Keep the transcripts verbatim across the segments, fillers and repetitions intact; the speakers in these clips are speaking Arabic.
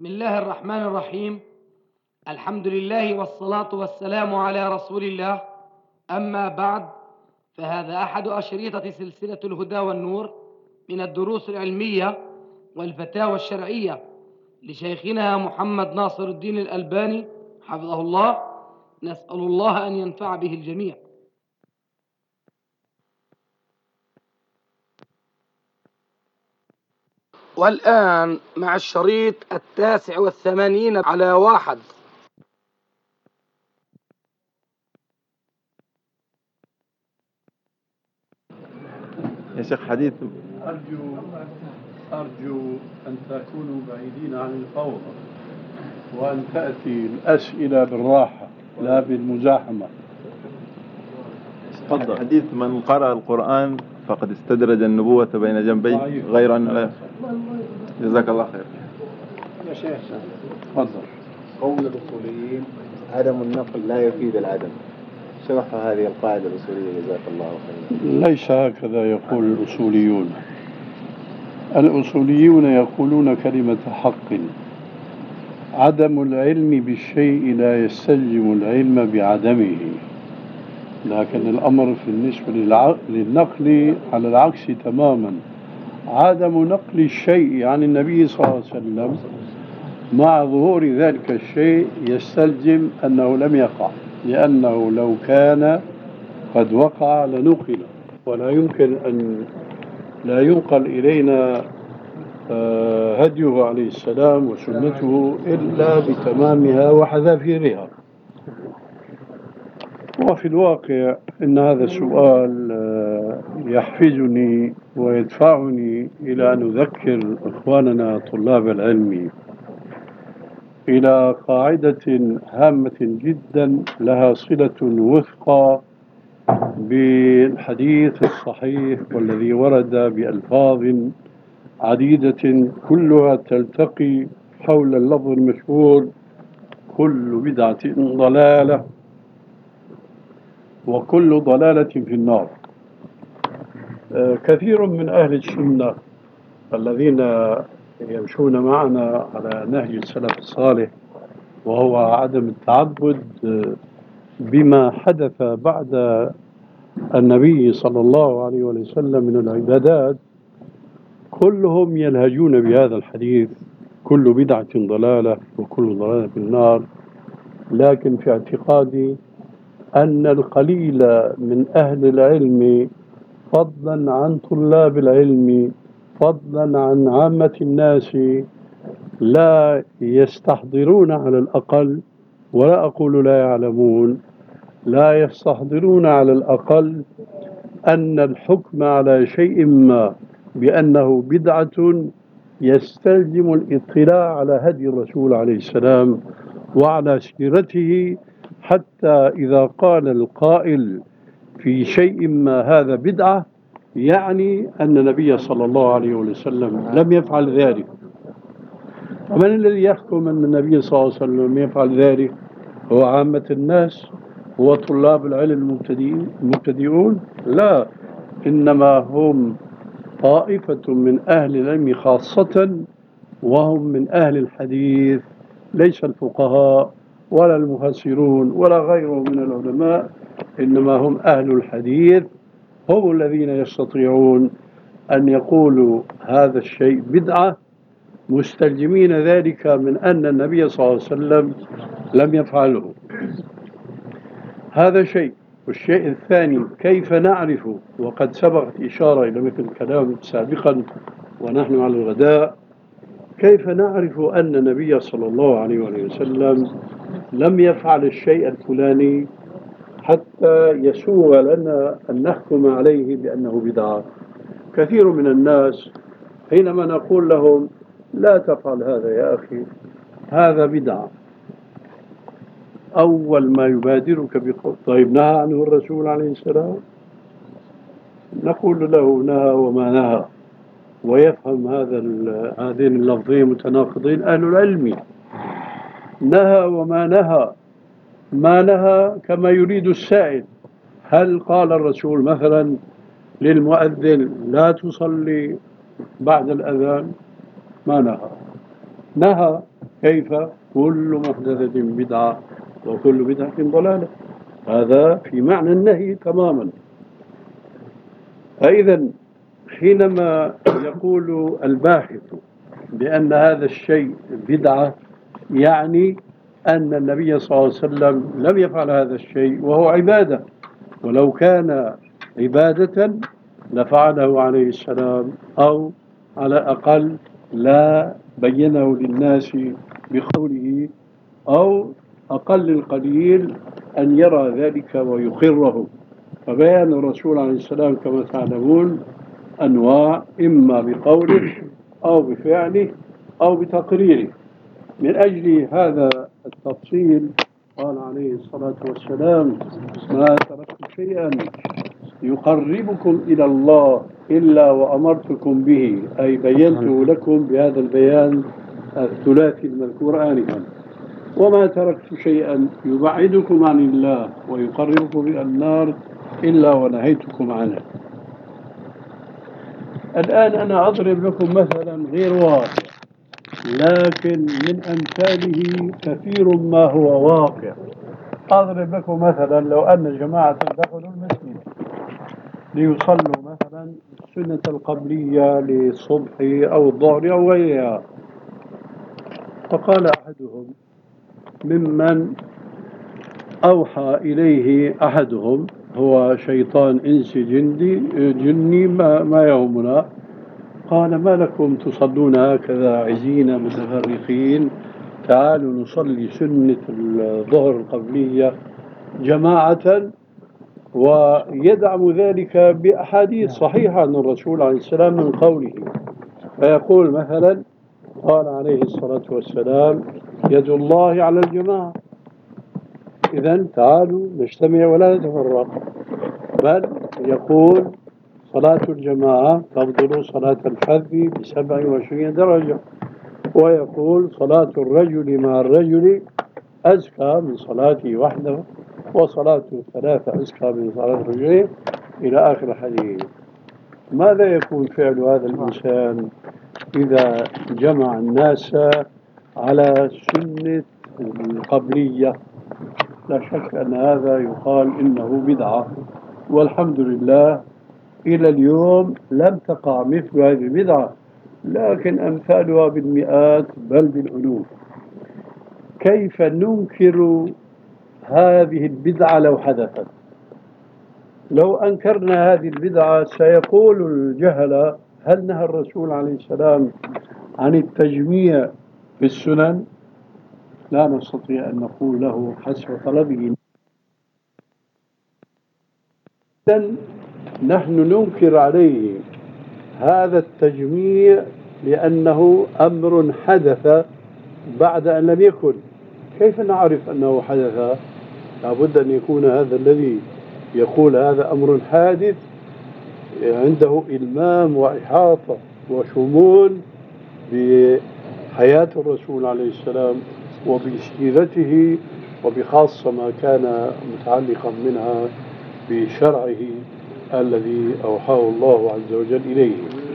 بسم الله الرحمن الرحيم. الحمد لله والصلاة والسلام على رسول الله. أما بعد، فهذا أحد أشريطة سلسلة الهدى والنور من الدروس العلمية والفتاوى الشرعية لشيخنا محمد ناصر الدين الألباني حفظه الله. نسأل الله أن ينفع به الجميع. والآن مع الشريط التاسع والثمانين على واحد. يا شيخ حديث أرجو أرجو أن تكونوا بعيدين عن الفوضى، وأن تأتي الأسئلة بالراحة لا بالمزاحمة. تفضل. حديث من قرأ القرآن فقد استدرج النبوة بين جنبي غير أن لا. جزاك الله خير يا شيخ. تفضل. قول الأصوليين عدم النقل لا يفيد العدم، شرح هذه القاعدة الأصولية جزاك الله خيرا. ليس هكذا يقول الأصوليون. الأصوليون يقولون كلمة حق. عدم العلم بالشيء لا يستلزم العلم بعدمه، لكن الأمر في النسبة للنقل على العكس تماما. عدم نقل الشيء عن النبي صلى الله عليه وسلم مع ظهور ذلك الشيء يستلزم أنه لم يقع، لأنه لو كان قد وقع لنقل، ولا يمكن أن لا ينقل إلينا هديه عليه السلام وسنته إلا بتمامها وحذافيرها. وفي الواقع إن هذا السؤال يحفزني ويدفعني إلى أن أذكر إخواننا طلاب العلم إلى قاعدة هامة جدا لها صلة وثقى بالحديث الصحيح والذي ورد بألفاظ عديدة كلها تلتقي حول اللفظ المشهور: كل بدعة ضلالة وكل ضلالة في النار. كثير من أهل السنة الذين يمشون معنا على نهج السلف الصالح، وهو عدم التعبد بما حدث بعد النبي صلى الله عليه وسلم من العبادات، كلهم يلهجون بهذا الحديث: كل بدعة ضلالة وكل ضلالة في النار. لكن في اعتقادي أن القليل من أهل العلم، فضلا عن طلاب العلم، فضلا عن عامة الناس، لا يستحضرون على الأقل، ولا أقول لا يعلمون، لا يستحضرون على الأقل أن الحكم على شيء ما بأنه بدعة يستلزم الاطلاع على هدي الرسول عليه السلام وعلى سيرته، حتى إذا قال القائل في شيء ما هذا بدعة، يعني أن النبي صلى الله عليه وسلم لم يفعل ذلك. ومن الذي يحكم أن النبي صلى الله عليه وسلم لم يفعل ذلك؟ هو عامة الناس؟ هو طلاب العلم المبتدئون؟ لا، إنما هم طائفة من أهل العلم خاصة، وهم من أهل الحديث، ليس الفقهاء ولا المفسرون ولا غيرهم من العلماء، إنما هم أهل الحديث، هم الذين يستطيعون أن يقولوا هذا الشيء بدعة مستلزمين ذلك من أن النبي صلى الله عليه وسلم لم يفعله. هذا شيء. والشيء الثاني: كيف نعرف، وقد سبقت إشارة إلى مثل الكلام سابقا ونحن على الغداء، كيف نعرف أن النبي صلى الله عليه وسلم لم يفعل الشيء الفلاني حتى يسوغ لنا أن نحكم عليه بأنه بدعة؟ كثير من الناس حينما نقول لهم لا تفعل هذا يا أخي، هذا بدعة، أول ما يبادرك بقول طيب نهى عنه الرسول عليه السلام؟ نقول له نهى وما نهى، ويفهم هذا هذين اللفظين متناقضين أهل العلم. نهى وما نهى، ما نهى كما يريد السائل. هل قال الرسول مثلا للمؤذن لا تصلي بعد الأذان؟ ما نهى. نهى كيف؟ كل محدثة بدعة وكل بدعة ضلالة. هذا في معنى النهي تماما. فإذا حينما يقول الباحث بأن هذا الشيء بدعة، يعني أن النبي صلى الله عليه وسلم لم يفعل هذا الشيء وهو عبادة، ولو كان عبادة لفعله عليه السلام، أو على الأقل لا بينه للناس بقوله، أو أقل القليل أن يرى ذلك ويقره. فبيان الرسول عليه السلام كما تعلمون أنواع، إما بقوله أو بفعله أو بتقريره. من أجل هذا التفصيل قال عليه الصلاة والسلام: ما تركت شيئا يقربكم إلى الله إلا وأمرتكم به، أي بينته لكم بهذا البيان الثلاثي المذكور آنفا. وما تركت شيئا يبعدكم عن الله ويقربكم إلى النار إلا ونهيتكم عنه. الآن أنا أضرب لكم مثلا غير واقع، لكن من أمثاله كثير ما هو واقع. أضرب لكم مثلا: لو أن جماعة دخلوا المسجد ليصلوا مثلا السنة القبلية للصبح أو الظهر أو غيرها، فقال أحدهم ممن أوحى إليه أحدهم، هو شيطان إنسي جندي جني ما, ما يهمنا، قال: ما لكم تصلون هكذا عزين متفرقين؟ تعالوا نصلي سنة الظهر القبلية جماعة. ويدعم ذلك بأحاديث صحيحة عن الرسول عليه السلام من قوله، فيقول مثلا: قال عليه الصلاة والسلام: يد الله على الجماعة، إذن تعالوا نجتمع ولا نتفرق. بل يقول: صلاة الجماعة تفضل صلاة الفذ بسبع وعشرين درجة. ويقول: صلاة الرجل مع الرجل أزكى من صلاته وحده، وصلاة الثلاثة أزكى من صلاة الرجلين، إلى آخر الحديث. ماذا يكون فعل هذا الإنسان إذا جمع الناس على سنة القبلية؟ لا شك أن هذا يقال إنه بدعة، والحمد لله إلى اليوم لم تقع مثل هذه البدعة، لكن أمثالها بالمئات بل بالألوف. كيف ننكر هذه البدعة لو حدثت؟ لو أنكرنا هذه البدعة سيقول الجهلة: هل نهى الرسول عليه السلام عن التجميع في السنن؟ لا نستطيع أن نقول له حسب طلبه. نحن ننكر عليه هذا التجميع لأنه أمر حدث بعد أن لم يكن. كيف نعرف أنه حدث؟ لابد أن يكون هذا الذي يقول هذا أمر حادث عنده إلمام وإحاطة وشمول بحياة الرسول عليه السلام وبسيرته، وبخاصة ما كان متعلقا منها بشرعه الذي أوحاه الله عز وجل إليه.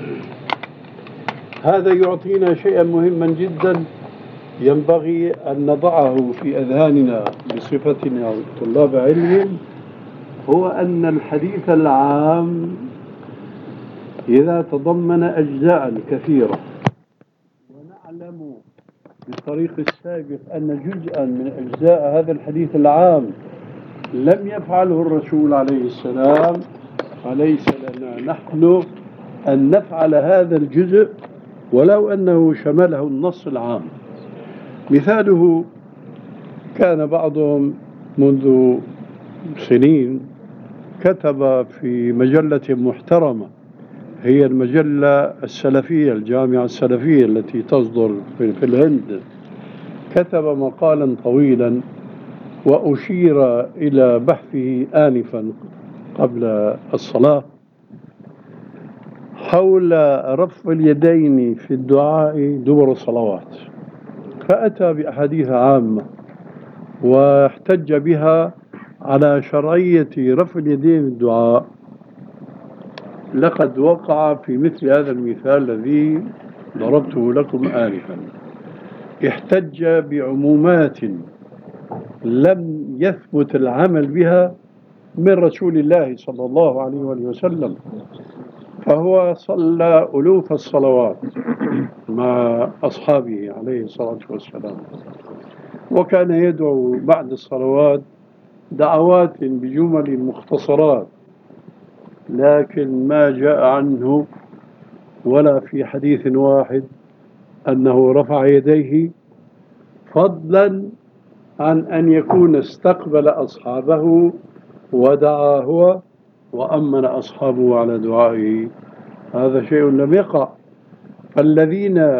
هذا يعطينا شيئا مهما جدا ينبغي أن نضعه في أذهاننا بصفتنا طلاب علم، هو أن الحديث العام إذا تضمن أجزاء كثيرة، ونعلم بالطريق السابق أن جزءا من أجزاء هذا الحديث العام لم يفعله الرسول عليه السلام، فليس لنا نحن أن نفعل هذا الجزء ولو أنه شمله النص العام. مثاله: كان بعضهم منذ سنين كتب في مجلة محترمة، هي المجلة السلفية الجامعة السلفية التي تصدر في الهند، كتب مقالا طويلا وأشير إلى بحثه آنفا قبل الصلاة حول رفع اليدين في الدعاء دبر الصلوات، فأتى بأحاديث عامة واحتج بها على شرعية رفع اليدين في الدعاء. لقد وقع في مثل هذا المثال الذي ضربته لكم آنفا. احتج بعمومات لم يثبت العمل بها من رسول الله صلى الله عليه وسلم. فهو صلى ألوف الصلوات مع أصحابه عليه الصلاة والسلام، وكان يدعو بعد الصلوات دعوات بجمل مختصرات، لكن ما جاء عنه ولا في حديث واحد أنه رفع يديه، فضلا عن أن يكون استقبل أصحابه ودعا هو وأمن أصحابه على دعائه. هذا شيء لم يقع. فالذين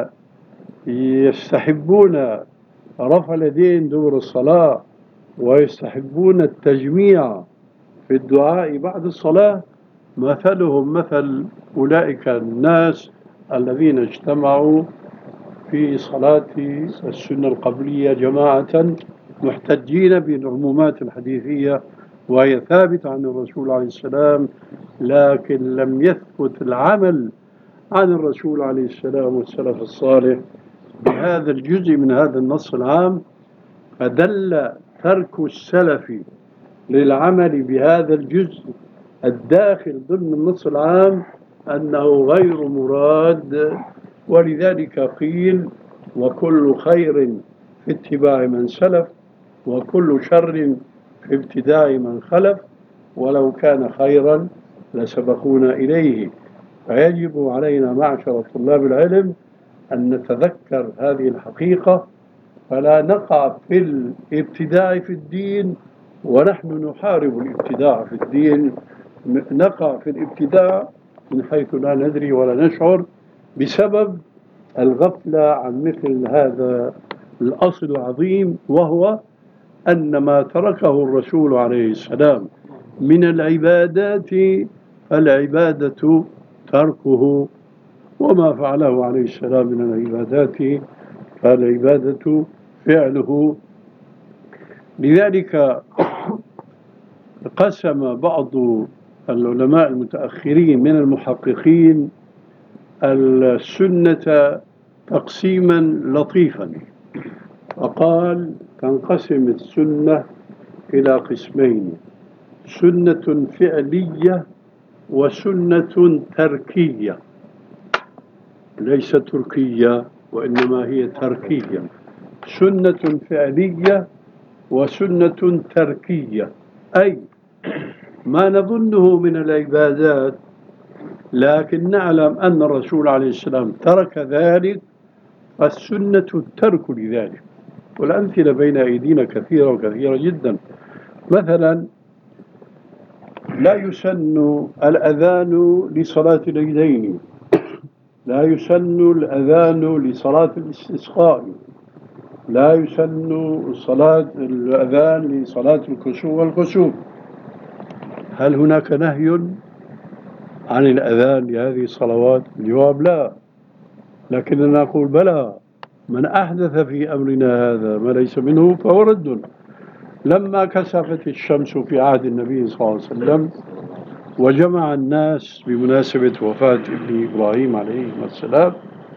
يستحبون رفع اليدين دبر الصلاة ويستحبون التجميع في الدعاء بعد الصلاة مثلهم مثل أولئك الناس الذين اجتمعوا في صلاة السنة القبلية جماعة محتجين بالعمومات الحديثية وهي ثابتة عن الرسول عليه السلام، لكن لم يثبت العمل عن الرسول عليه السلام والسلف الصالح بهذا الجزء من هذا النص العام. فدل ترك السلف للعمل بهذا الجزء الداخل ضمن النص العام أنه غير مراد. ولذلك قيل: وكل خير في اتباع من سلف، وكل شر في ابتداع من خلف، ولو كان خيرا لسبقونا إليه. فيجب علينا معشر طلاب العلم أن نتذكر هذه الحقيقة، فلا نقع في الابتداع في الدين ونحن نحارب الابتداع في الدين. نقع في الابتداع من حيث لا ندري ولا نشعر بسبب الغفلة عن مثل هذا الأصل العظيم، وهو أن ما تركه الرسول عليه السلام من العبادات العبادة تركه، وما فعله عليه السلام من العبادات فالعبادة فعله. لذلك قسم بعض العلماء المتأخرين من المحققين السنة تقسيما لطيفا، فقال: تنقسم السنة إلى قسمين: سنة فعلية وسنة تركية. ليس تركية وإنما هي تركية. سنة فعلية وسنة تركية، أي ما نظنه من العبادات لكن نعلم أن الرسول عليه السلام ترك ذلك، فالسنة الترك لذلك. والأمثلة بين أيدينا كثيرة وكثيرة جدا. مثلا لا يسن الأذان لصلاة العيدين، لا يسن الأذان لصلاة الاستسقاء، لا يسن صلاة الأذان لصلاة الكسوف والخسوف. هل هناك نهي عن الأذان لهذه الصلوات؟ الجواب لا، لكننا نقول بلى، من أحدث في أمرنا هذا ما ليس منه فهو رد. لما كسفت الشمس في عهد النبي صلى الله عليه وسلم وجمع الناس بمناسبة وفاة ابن إبراهيم عليه السلام،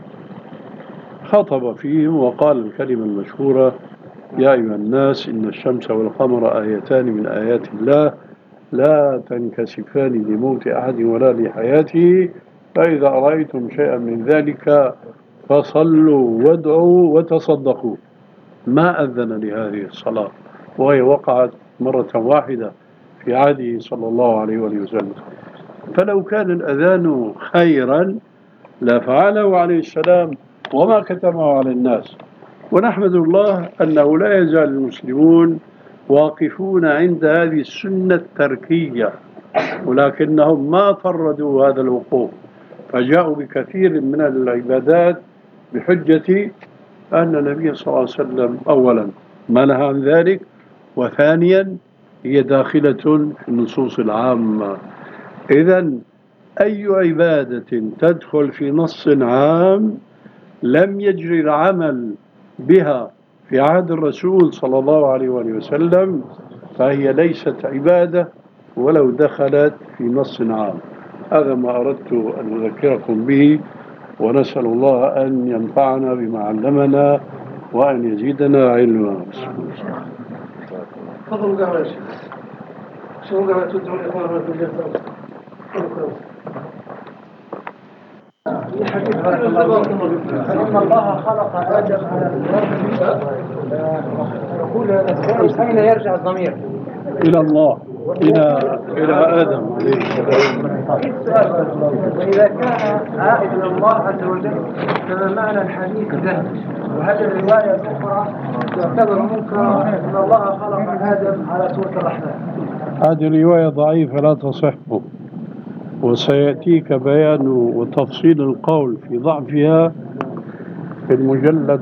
خطب فيهم وقال الكلمة المشهورة: يا أيها الناس إن الشمس والقمر آيتان من آيات الله لا تنكسفان لموت أحد ولا لحياته، فإذا رأيتم شيئا من ذلك فصلوا وادعوا وتصدقوا. ما أذن لهذه الصلاة، وهي وقعت مرة واحدة في عهده صلى الله عليه وسلم. فلو كان الأذان خيرا لفعله عليه السلام وما كتمه على الناس. ونحمد الله أنه لا يزال المسلمون واقفون عند هذه السنة التركية، ولكنهم ما فردوا هذا الوقوف، فجاءوا بكثير من العبادات بحجة أن النبي صلى الله عليه وسلم أولا ما نهى عن ذلك، وثانيا هي داخلة في النصوص العامة. إذن أي عبادة تدخل في نص عام لم يجري العمل بها في عهد الرسول صلى الله عليه وسلم فهي ليست عبادة ولو دخلت في نص عام. هذا ما أردت أن أذكركم به، ونسأل الله أن ينفعنا بما علمنا وأن يزيدنا علما. تفضلوا قهوة يا شيخ. شو قهوة تدعون إخواننا في الجلسة؟ إن الله خلق آدم على يقول أين يرجع الضمير؟ إلى الله، إلى إلى آدم عليه السلام. إذا كان عائد إلى الله عز وجل فما معنى الحديث ذا؟ وهذه الرواية الأخرى تعتبر منكرة أن الله خلق آدم على سورة الرحمن. هذه الرواية ضعيفة لا تصح، وسيأتيك بيان وتفصيل القول في ضعفها في المجلد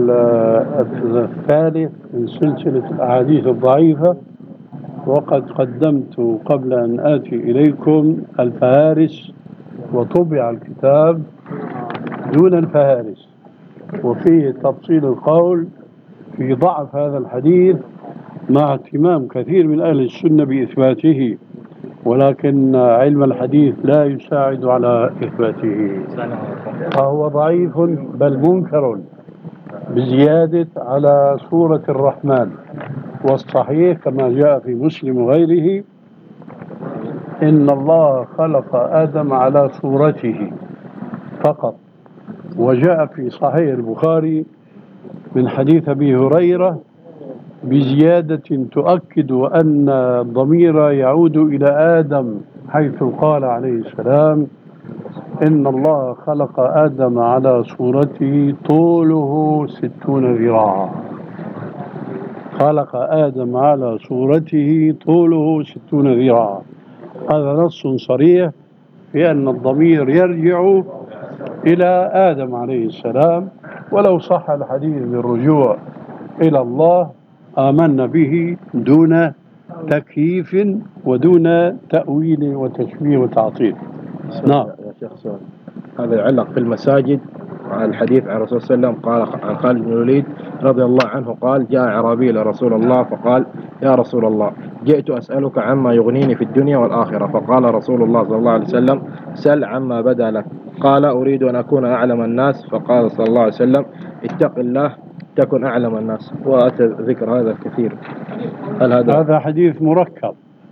الثالث من سلسلة الأحاديث الضعيفة. وقد قدمت قبل أن آتي إليكم الفهارس، وطبع الكتاب دون الفهارس، وفيه تفصيل القول في ضعف هذا الحديث مع اهتمام كثير من أهل السنة بإثباته، ولكن علم الحديث لا يساعد على إثباته، فهو ضعيف بل منكر بزيادة على سورة الرحمن. والصحيح كما جاء في مسلم وغيره إن الله خلق آدم على صورته فقط. وجاء في صحيح البخاري من حديث أبي هريرة بزيادة تؤكد أن الضمير يعود إلى آدم، حيث قال عليه السلام إن الله خلق آدم على صورته طوله ستون ذراعا. خلق آدم على صورته طوله ستون ذراعا. هذا نص صريح في أن الضمير يرجع إلى آدم عليه السلام، ولو صح الحديث بالرجوع إلى الله آمنا به دون تكييف ودون تأويل وتشبيه وتعطيل. نعم يا شيخ سؤال، هذا يعلق في المساجد عن الحديث عن الرسول صلى الله عليه وسلم. قال عن خالد بن الوليد رضي الله عنه قال جاء أعرابي إلى رسول الله فقال يا رسول الله جئت أسألك عما يغنيني في الدنيا والآخرة. فقال رسول الله صلى الله عليه وسلم سل عما بدا لك. قال أريد أن أكون أعلم الناس. فقال صلى الله عليه وسلم اتق الله تكن أعلم الناس. وأتى ذكر هذا الكثير. هل هذا هذا حديث مركب؟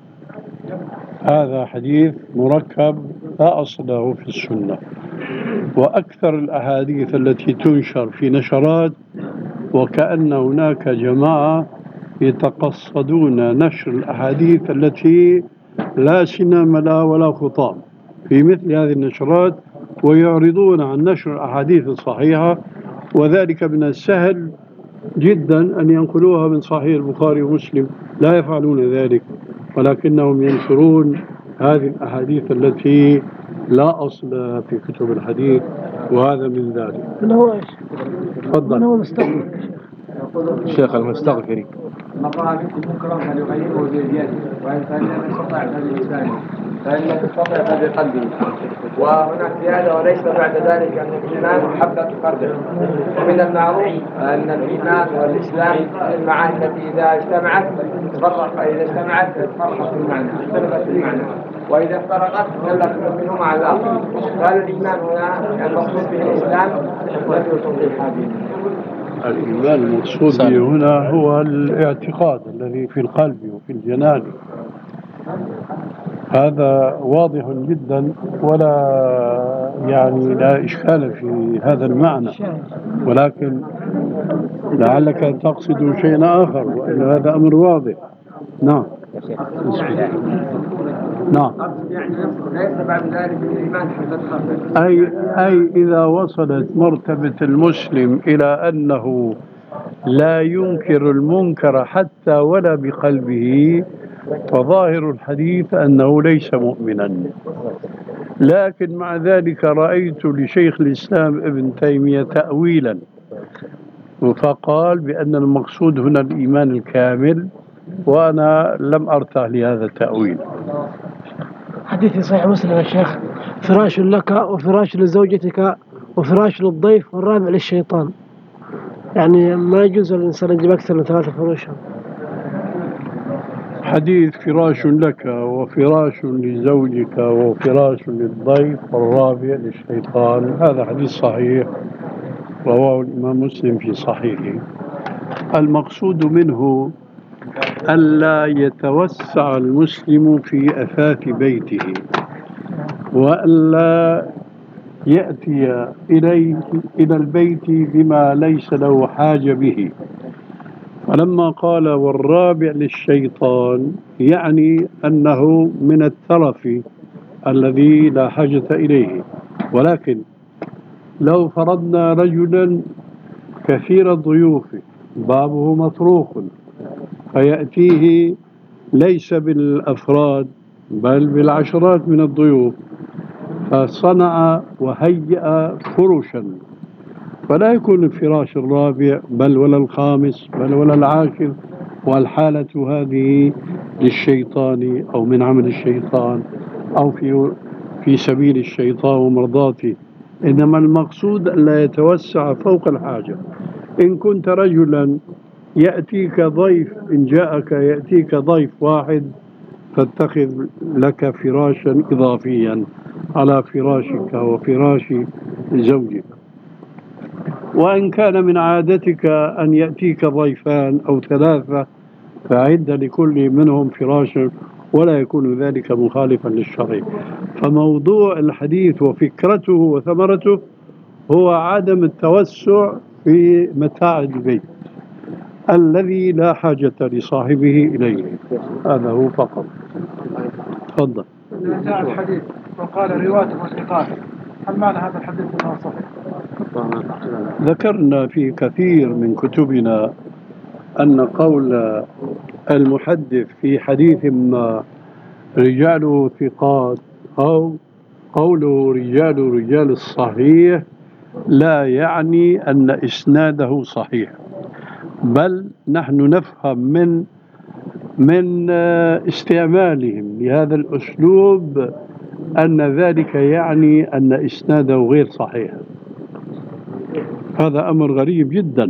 هذا حديث مركب لا أصل له في السنة. وأكثر الأحاديث التي تنشر في نشرات وكأن هناك جماعة يتقصدون نشر الأحاديث التي لا سنام لها ولا خطام في مثل هذه النشرات، ويعرضون عن نشر الأحاديث الصحيحة، وذلك من السهل جدا أن ينقلوها من صحيح البخاري ومسلم. لا يفعلون ذلك، ولكنهم ينشرون هذه الأحاديث التي لا أصل في كتب الحديث، وهذا من ذلك. من هو ايش؟ تفضل. من هو مستغفر؟ الشيخ المستغفري مقام المنكر فليغيره بيده، وإن كان يستطيع فبلسانه، فإن يستطيع فبقلبه. وهناك زيادة وليس بعد ذلك أن الإيمان حبة خردل. ومن المعروف أن الإيمان والإسلام المعاني التي إذا اجتمعت تفرق، إذا اجتمعت تفرقت في المعنى، اختلفت في المعنى، وإذا افترقت دلت منهما على الآخر. قال الإيمان هنا المقصود به الإسلام لم يوصف بالحديث. الإيمان المقصود به هنا هو الاعتقاد الذي في القلب وفي الجنان. هذا واضح جدا، ولا يعني لا إشكال في هذا المعنى، ولكن لعلك تقصد شيئا آخر، وإن هذا أمر واضح. نعم نعم. ليس بعد ذلك الإيمان حبة خردل. أي أي إذا وصلت مرتبة المسلم إلى أنه لا ينكر المنكر حتى ولا بقلبه، فظاهر الحديث أنه ليس مؤمنا. لكن مع ذلك رأيت لشيخ الإسلام ابن تيمية تأويلا، فقال بأن المقصود هنا الإيمان الكامل، وأنا لم أرتاح لهذا التأويل. حديث صحيح مسلم يا شيخ: فراش لك وفراش لزوجتك وفراش للضيف والرابع للشيطان. يعني ما يجوز للإنسان يجيب أكثر من ثلاثة فروش. حديث فراش لك وفراش لزوجك وفراش للضيف والرابع للشيطان، هذا حديث صحيح رواه الإمام مسلم في صحيحه. المقصود منه ألا يتوسع المسلم في أثاث بيته، وألا يأتي إليه إلى البيت بما ليس له حاجة به. فلما قال والرابع للشيطان يعني أنه من الترف الذي لا حاجة إليه. ولكن لو فرضنا رجلا كثير الضيوف بابه مطروق فيأتيه ليس بالأفراد بل بالعشرات من الضيوف، فصنع وهيأ فرشا، فلا يكون الفراش الرابع بل ولا الخامس بل ولا العاشر، والحالة هذه للشيطان أو من عمل الشيطان أو في في سبيل الشيطان ومرضاته. إنما المقصود لا يتوسع فوق الحاجة. إن كنت رجلا يأتيك ضيف، إن جاءك يأتيك ضيف واحد فاتخذ لك فراشا إضافيا على فراشك وفراش زوجك. وإن كان من عادتك أن يأتيك ضيفان أو ثلاثة فأعد لكل منهم فراشا، ولا يكون ذلك مخالفا للشرع. فموضوع الحديث وفكرته وثمرته هو عدم التوسع في متاع البيت الذي لا حاجة لصاحبه إليه. هذا هو فقط. تفضل. جاء الحديث وقال رواته ثقات، هل معنى هذا الحديث أنه صحيح؟ ذكرنا في كثير من كتبنا أن قول المحدث في حديث ما رجاله ثقات أو قوله رجال رجال الصحيح لا يعني أن إسناده صحيح، بل نحن نفهم من من استعمالهم لهذا الأسلوب أن ذلك يعني أن إسناده غير صحيح. هذا أمر غريب جدا،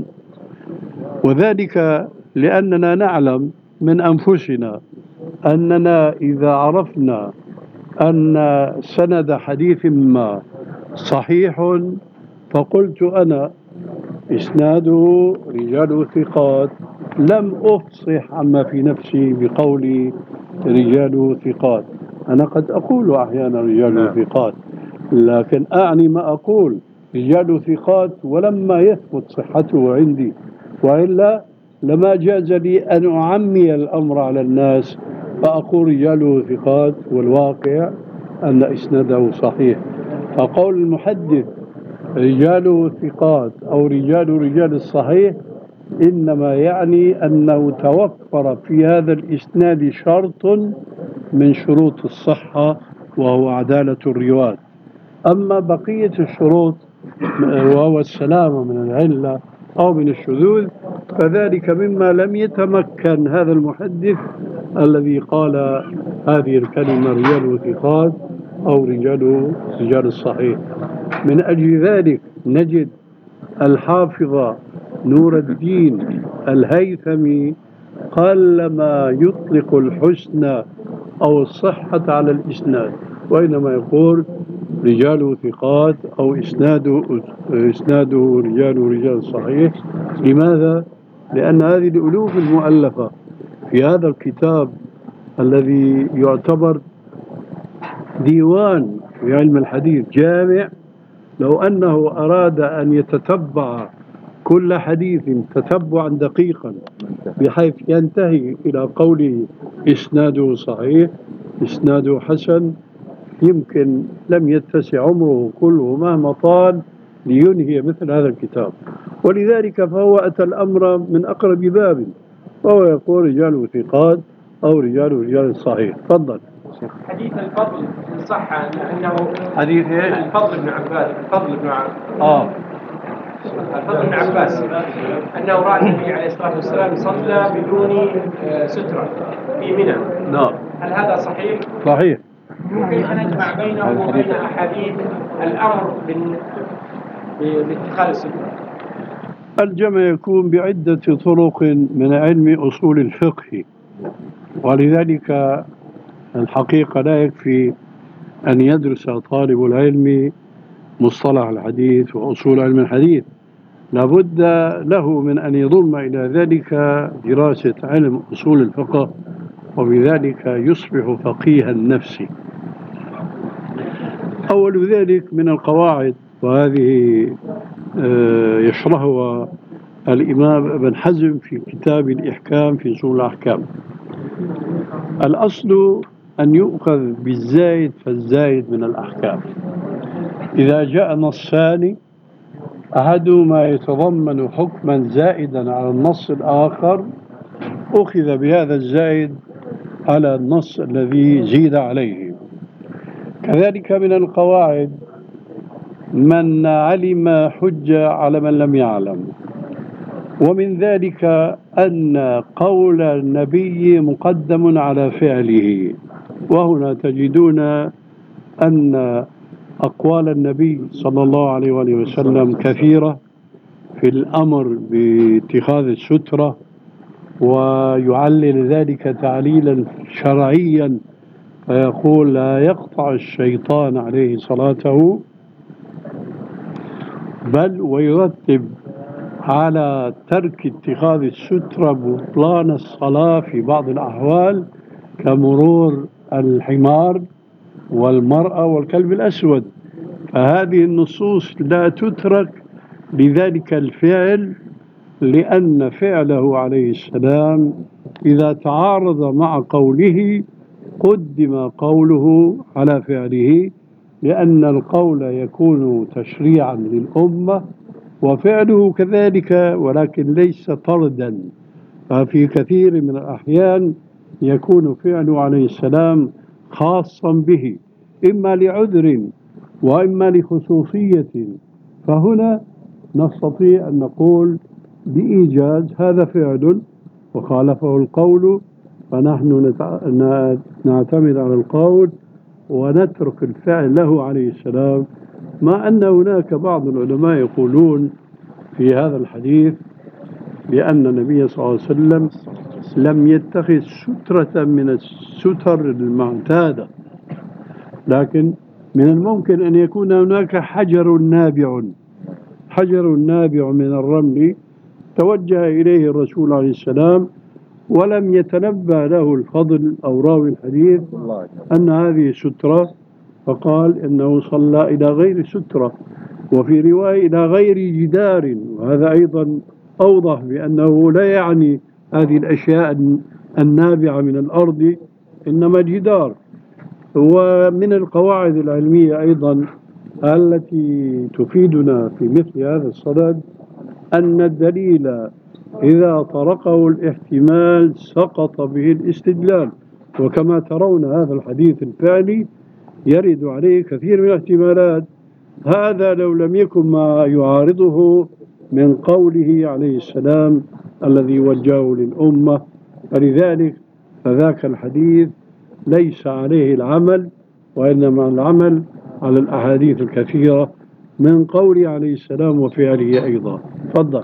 وذلك لأننا نعلم من أنفسنا أننا إذا عرفنا أن سند حديث ما صحيح فقلت أنا إسناده رجال ثقات، لم أفصح عما في نفسي بقولي رجال ثقات. أنا قد أقول أحيانا رجال ثقات، لكن أعني ما أقول رجال ثقات ولما يثبت صحته عندي، وإلا لما جاز لي أن أعمي الأمر على الناس فأقول رجال ثقات والواقع أن إسناده صحيح. فقول المحدث رجال ثقات أو رجال رجال الصحيح إنما يعني أنه توفر في هذا الإسناد شرط من شروط الصحة وهو عدالة الرواة. أما بقية الشروط وهو السلامة من العلة أو من الشذوذ فذلك مما لم يتمكن هذا المحدث الذي قال هذه الكلمة رجال ثقات أو رجال رجال الصحيح. من أجل ذلك نجد الحافظ نور الدين الهيثمي قلما يطلق الحسن أو الصحة على الإسناد، وإنما يقول رجال ثقات أو إسناده إسناده رجال رجال صحيح. لماذا؟ لأن هذه الألوف المؤلفة في هذا الكتاب الذي يعتبر ديوان في علم الحديث جامع، لو أنه أراد أن يتتبع كل حديث تتبعا دقيقا بحيث ينتهي إلى قوله إسناده صحيح إسناده حسن، يمكن لم يتسع عمره كله مهما طال لينهي مثل هذا الكتاب. ولذلك فهو أتى الأمر من أقرب باب، وهو يقول رجال ثقات أو رجال رجال الصحيح. تفضل. حديث الفضل صح أنه حديث إيه؟ الفضل بن عباس الفضل بن عباس آه الفضل بن عباس أنه رأى النبي عليه الصلاة والسلام صلى بدون سترة في منى. نعم. هل هذا صحيح؟ صحيح. كيف نجمع بينه وبين أحاديث الأمر باتخاذ السترة؟ الجمع يكون بعدة طرق من علم أصول الفقه، ولذلك الحقيقة لا يكفي أن يدرس طالب العلم مصطلح الحديث وأصول علم الحديث، لابد له من أن يضم إلى ذلك دراسة علم أصول الفقه، وبذلك يصبح فقيها نفسي. أول ذلك من القواعد، وهذه يشرحها الإمام ابن حزم في كتاب الإحكام في أصول الأحكام. الأصل أن يؤخذ بالزايد فالزايد من الأحكام. إذا جاء نصان أحدهما يتضمن حكما زائدا على النص الآخر أخذ بهذا الزائد على النص الذي زيد عليه. كذلك من القواعد من علم حجة على من لم يعلم، ومن ذلك أن قول النبي مقدم على فعله، وهنا تجدون أن أقوال النبي صلى الله عليه وآله وسلم كثيرة في الأمر باتخاذ السترة، ويعلل ذلك تعليلا شرعيا فيقول لا يقطع الشيطان عليه صلاته، بل ويرتب على ترك اتخاذ السترة بطلان الصلاة في بعض الأحوال كمرور الحمار والمرأة والكلب الأسود. فهذه النصوص لا تترك لذلك الفعل، لأن فعله عليه السلام إذا تعارض مع قوله قدم قوله على فعله، لأن القول يكون تشريعا للأمة وفعله كذلك، ولكن ليس طردا. ففي كثير من الأحيان يكون فعله عليه السلام خاصا به، إما لعذر وإما لخصوصية، فهنا نستطيع أن نقول بإيجاز هذا فعل وخالفه القول، فنحن نعتمد على القول ونترك الفعل له عليه السلام. مع أن هناك بعض العلماء يقولون في هذا الحديث بأن النبي صلى الله عليه وسلم لم يتخذ سترة من الستر المعتادة، لكن من الممكن أن يكون هناك حجر نابع حجر نابع من الرمل توجه إليه الرسول عليه السلام ولم يتنبه له الفضل أو راوي الحديث أن هذه سترة، فقال إنه صلى إلى غير سترة، وفي رواية إلى غير جدار، وهذا أيضا أوضح بأنه لا يعني هذه الأشياء النابعة من الأرض، إنما جدار. ومن القواعد العلمية أيضا التي تفيدنا في مثل هذا الصدد أن الدليل إذا طرقه الاحتمال سقط به الاستدلال، وكما ترون هذا الحديث الفعلي يرد عليه كثير من الاحتمالات، هذا لو لم يكن ما يعارضه من قوله عليه السلام الذي وجهه للأمة. فلذلك فذاك الحديث ليس عليه العمل، وإنما العمل على الأحاديث الكثيرة من قوله عليه السلام وفعله أيضا. تفضل.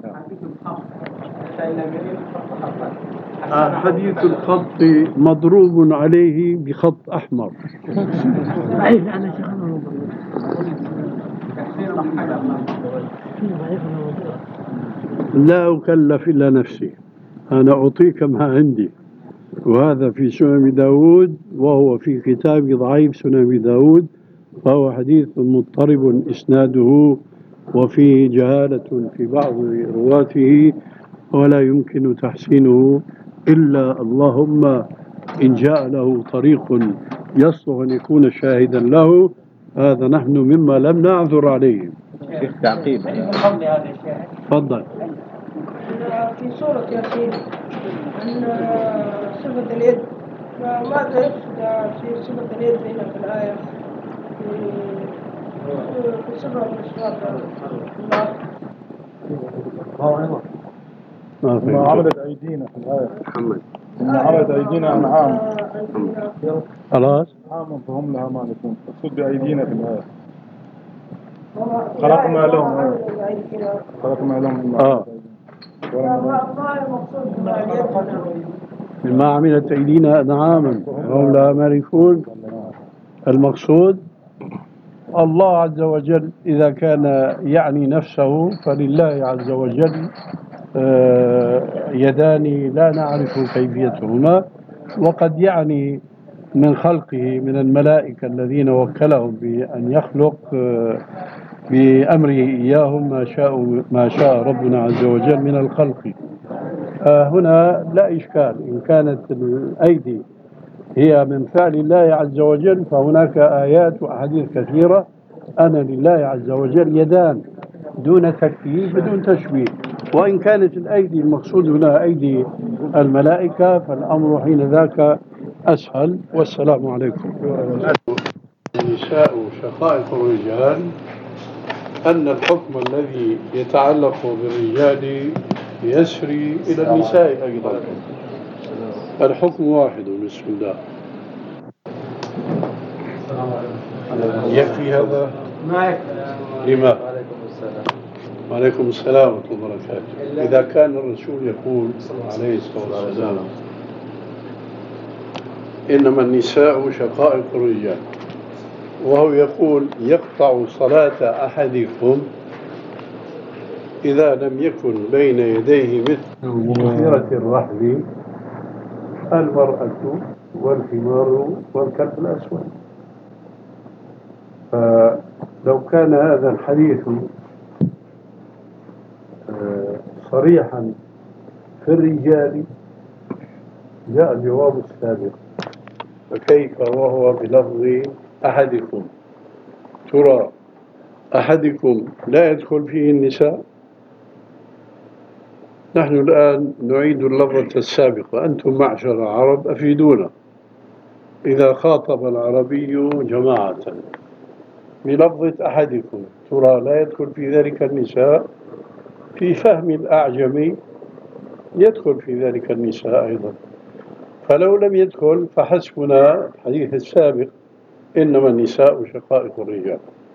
حديث الخط مضروب عليه بخط أحمر. لا أكلف إلا نفسي، أنا أعطيك ما عندي، وهذا في سنن داود، وهو في كتاب ضعيف سنن داود، فهو حديث مضطرب إسناده وفيه جهالة في بعض رواته، ولا يمكن تحسينه إلا اللهم إن جاء له طريق يصلح أن يكون شاهدا له، هذا نحن مما لم نعذر عليه. تعقيب. تفضل. في سورة ياسين أن صفة اليد، فماذا يقصد في صفة اليد هنا في الآية في صفة من صفات الله؟ ما عملت أيدينا في الآية محمد، ما عملت أيدينا أنعام خلاص أنعام فهم لها مالكون، تقصد بأيدينا في الآية خلقنا لهم خلقنا لهم آه ما عملت أيدينا أنعاما وهم لها مالكون. المقصود الله عز وجل إذا كان يعني نفسه فلله عز وجل يدان لا نعرف كيفيتهما، وقد يعني من خلقه من الملائكة الذين وكلهم بأن يخلق بأمره إياهم ما شاء ما شاء ربنا عز وجل من الخلق. هنا لا إشكال، إن كانت الأيدي هي من فعل الله عز وجل فهناك آيات وأحاديث كثيرة أن لله عز وجل يدان دون تكييف بدون تشبيه. وإن كانت الأيدي المقصود هنا أيدي الملائكة فالأمر حين ذاك أسهل. والسلام عليكم. النساء شقائق الرجال، أن الحكم الذي يتعلق بالرجال يسري إلى النساء أيضا. الحكم واحد. بسم الله. يكفي هذا؟ ما يكفي. لما؟ وعليكم السلام ورحمة الله وبركاته. إذا كان الرسول يقول عليه الصلاة والسلام إنما النساء شقائق الرجال، وهو يقول يقطع صلاة أحدكم إذا لم يكن بين يديه مثل مؤخرة الرحل المرأة والحمار والكلب الأسود. فلو كان هذا الحديث صريحا في الرجال جاء الجواب السابق، فكيف وهو بلفظ أحدكم؟ ترى أحدكم لا يدخل فيه النساء؟ نحن الآن نعيد اللفظة السابقة. أنتم معشر العرب أفيدونا، إذا خاطب العربي جماعة بلفظة أحدكم ترى لا يدخل في ذلك النساء؟ في فهم الأعجمي يدخل في ذلك النساء أيضا. فلو لم يدخل فحسبنا الحديث السابق إنما النساء شقائق الرجال.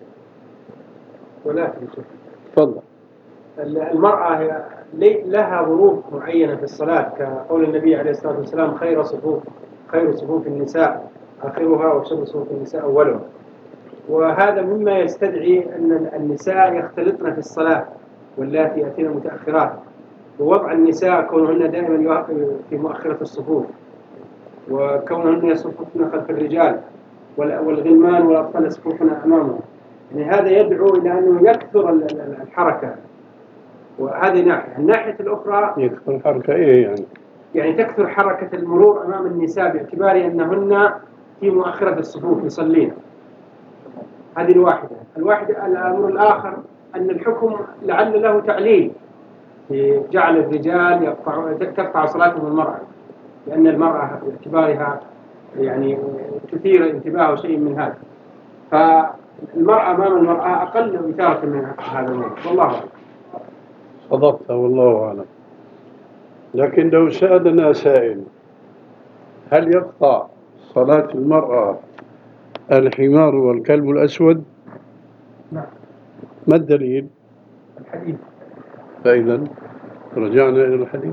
ولكن تفضل. المرأة لها ظروف معينة في الصلاة، كقول النبي عليه الصلاة والسلام خير صفوف خير صفوف النساء آخرها وشر صفوف النساء أولها. وهذا مما يستدعي أن النساء يختلطن في الصلاة واللاتي يأتين متأخرات، ووضع النساء كونهن دائما في مؤخرة الصفوف، وكونهن يصففن خلف الرجال، والغلمان والأطفال يصففن أمامهم. يعني هذا يدعو إلى أنه يكثر الحركة، وهذه ناحية. الناحية الأخرى يكثر الحركة إيه يعني؟ يعني تكثر حركة المرور أمام النساء باعتبار أنهن في مؤخرة الصفوف يصلين. هذه الواحدة. الواحدة الأمر الآخر أن الحكم لعل له تعليل في جعل الرجال يقطع تقطع صلاتهم المرأة، لأن المرأة باعتبارها يعني تثير انتباه شيء من هذا، فالمرأة أمام المرأة أقل إثارة من هذا الأمر. والله أعلم. صدقت والله أعلم. لكن لو سألنا سائل هل يقطع صلاة المرأة الحمار والكلب الأسود؟ نعم. ما الدليل؟ الحديث. فإذا رجعنا إلى الحديث.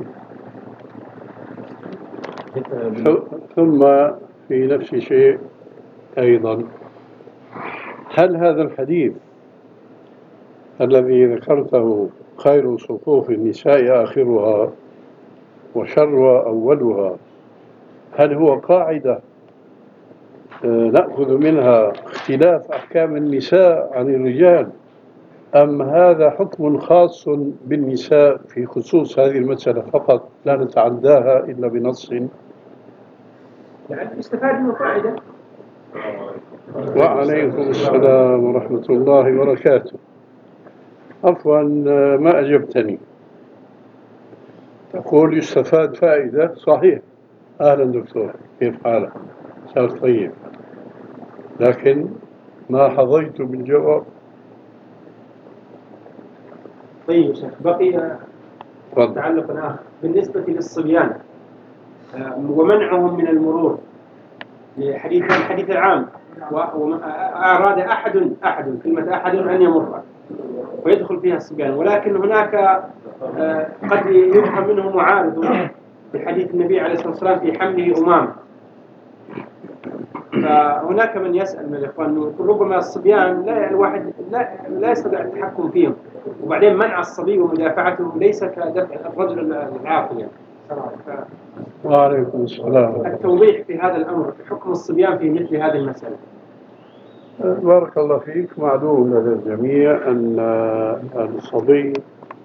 ثم في نفس الشيء أيضا، هل هذا الحديث الذي ذكرته خير صفوف النساء آخرها وشر أولها، هل هو قاعدة نأخذ منها اختلاف أحكام النساء عن الرجال، أم هذا حكم خاص بالنساء في خصوص هذه المسألة فقط لا نتعداها إلا بنص؟ يعني استفاد من قاعدة. وعليكم السلام ورحمة الله وبركاته. عفوا ما أجبتني. تقول يستفاد فائدة. صحيح. أهلا دكتور، كيف حالك؟ مساك طيب. لكن ما حظيت بالجواب. طيب شيخ، بقي تعلق آخر بالنسبة للصبيان ومنعهم من المرور لحديث الحديث العام، وأراد أحد أحد كلمة أحد أن يمر ويدخل فيها الصبيان، ولكن هناك قد يفهم منه معارض بحديث النبي عليه الصلاة والسلام في حمله أمامة، فهناك من يسأل من الإخوان إنه ربما الصبيان لا الواحد لا لا يستطيع التحكم فيهم، وبعدين منع الصبي ومدافعته ليس كدفع الرجل العاقل يعني. وعليكم السلام. التوضيح في هذا الأمر في حكم الصبيان في مثل هذه المسألة. بارك الله فيك. معلوم لدى الجميع أن الصبي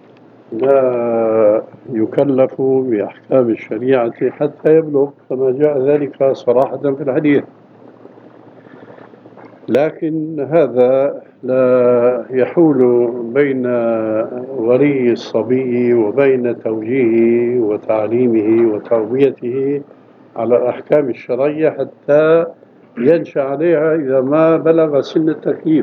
لا يكلف بأحكام الشريعة حتى يبلغ، كما جاء ذلك صراحة في الحديث، لكن هذا لا يحول بين ولي الصبي وبين توجيهه وتعليمه وتربيته على الأحكام الشرعية حتى ينشأ عليها إذا ما بلغ سن التكليف.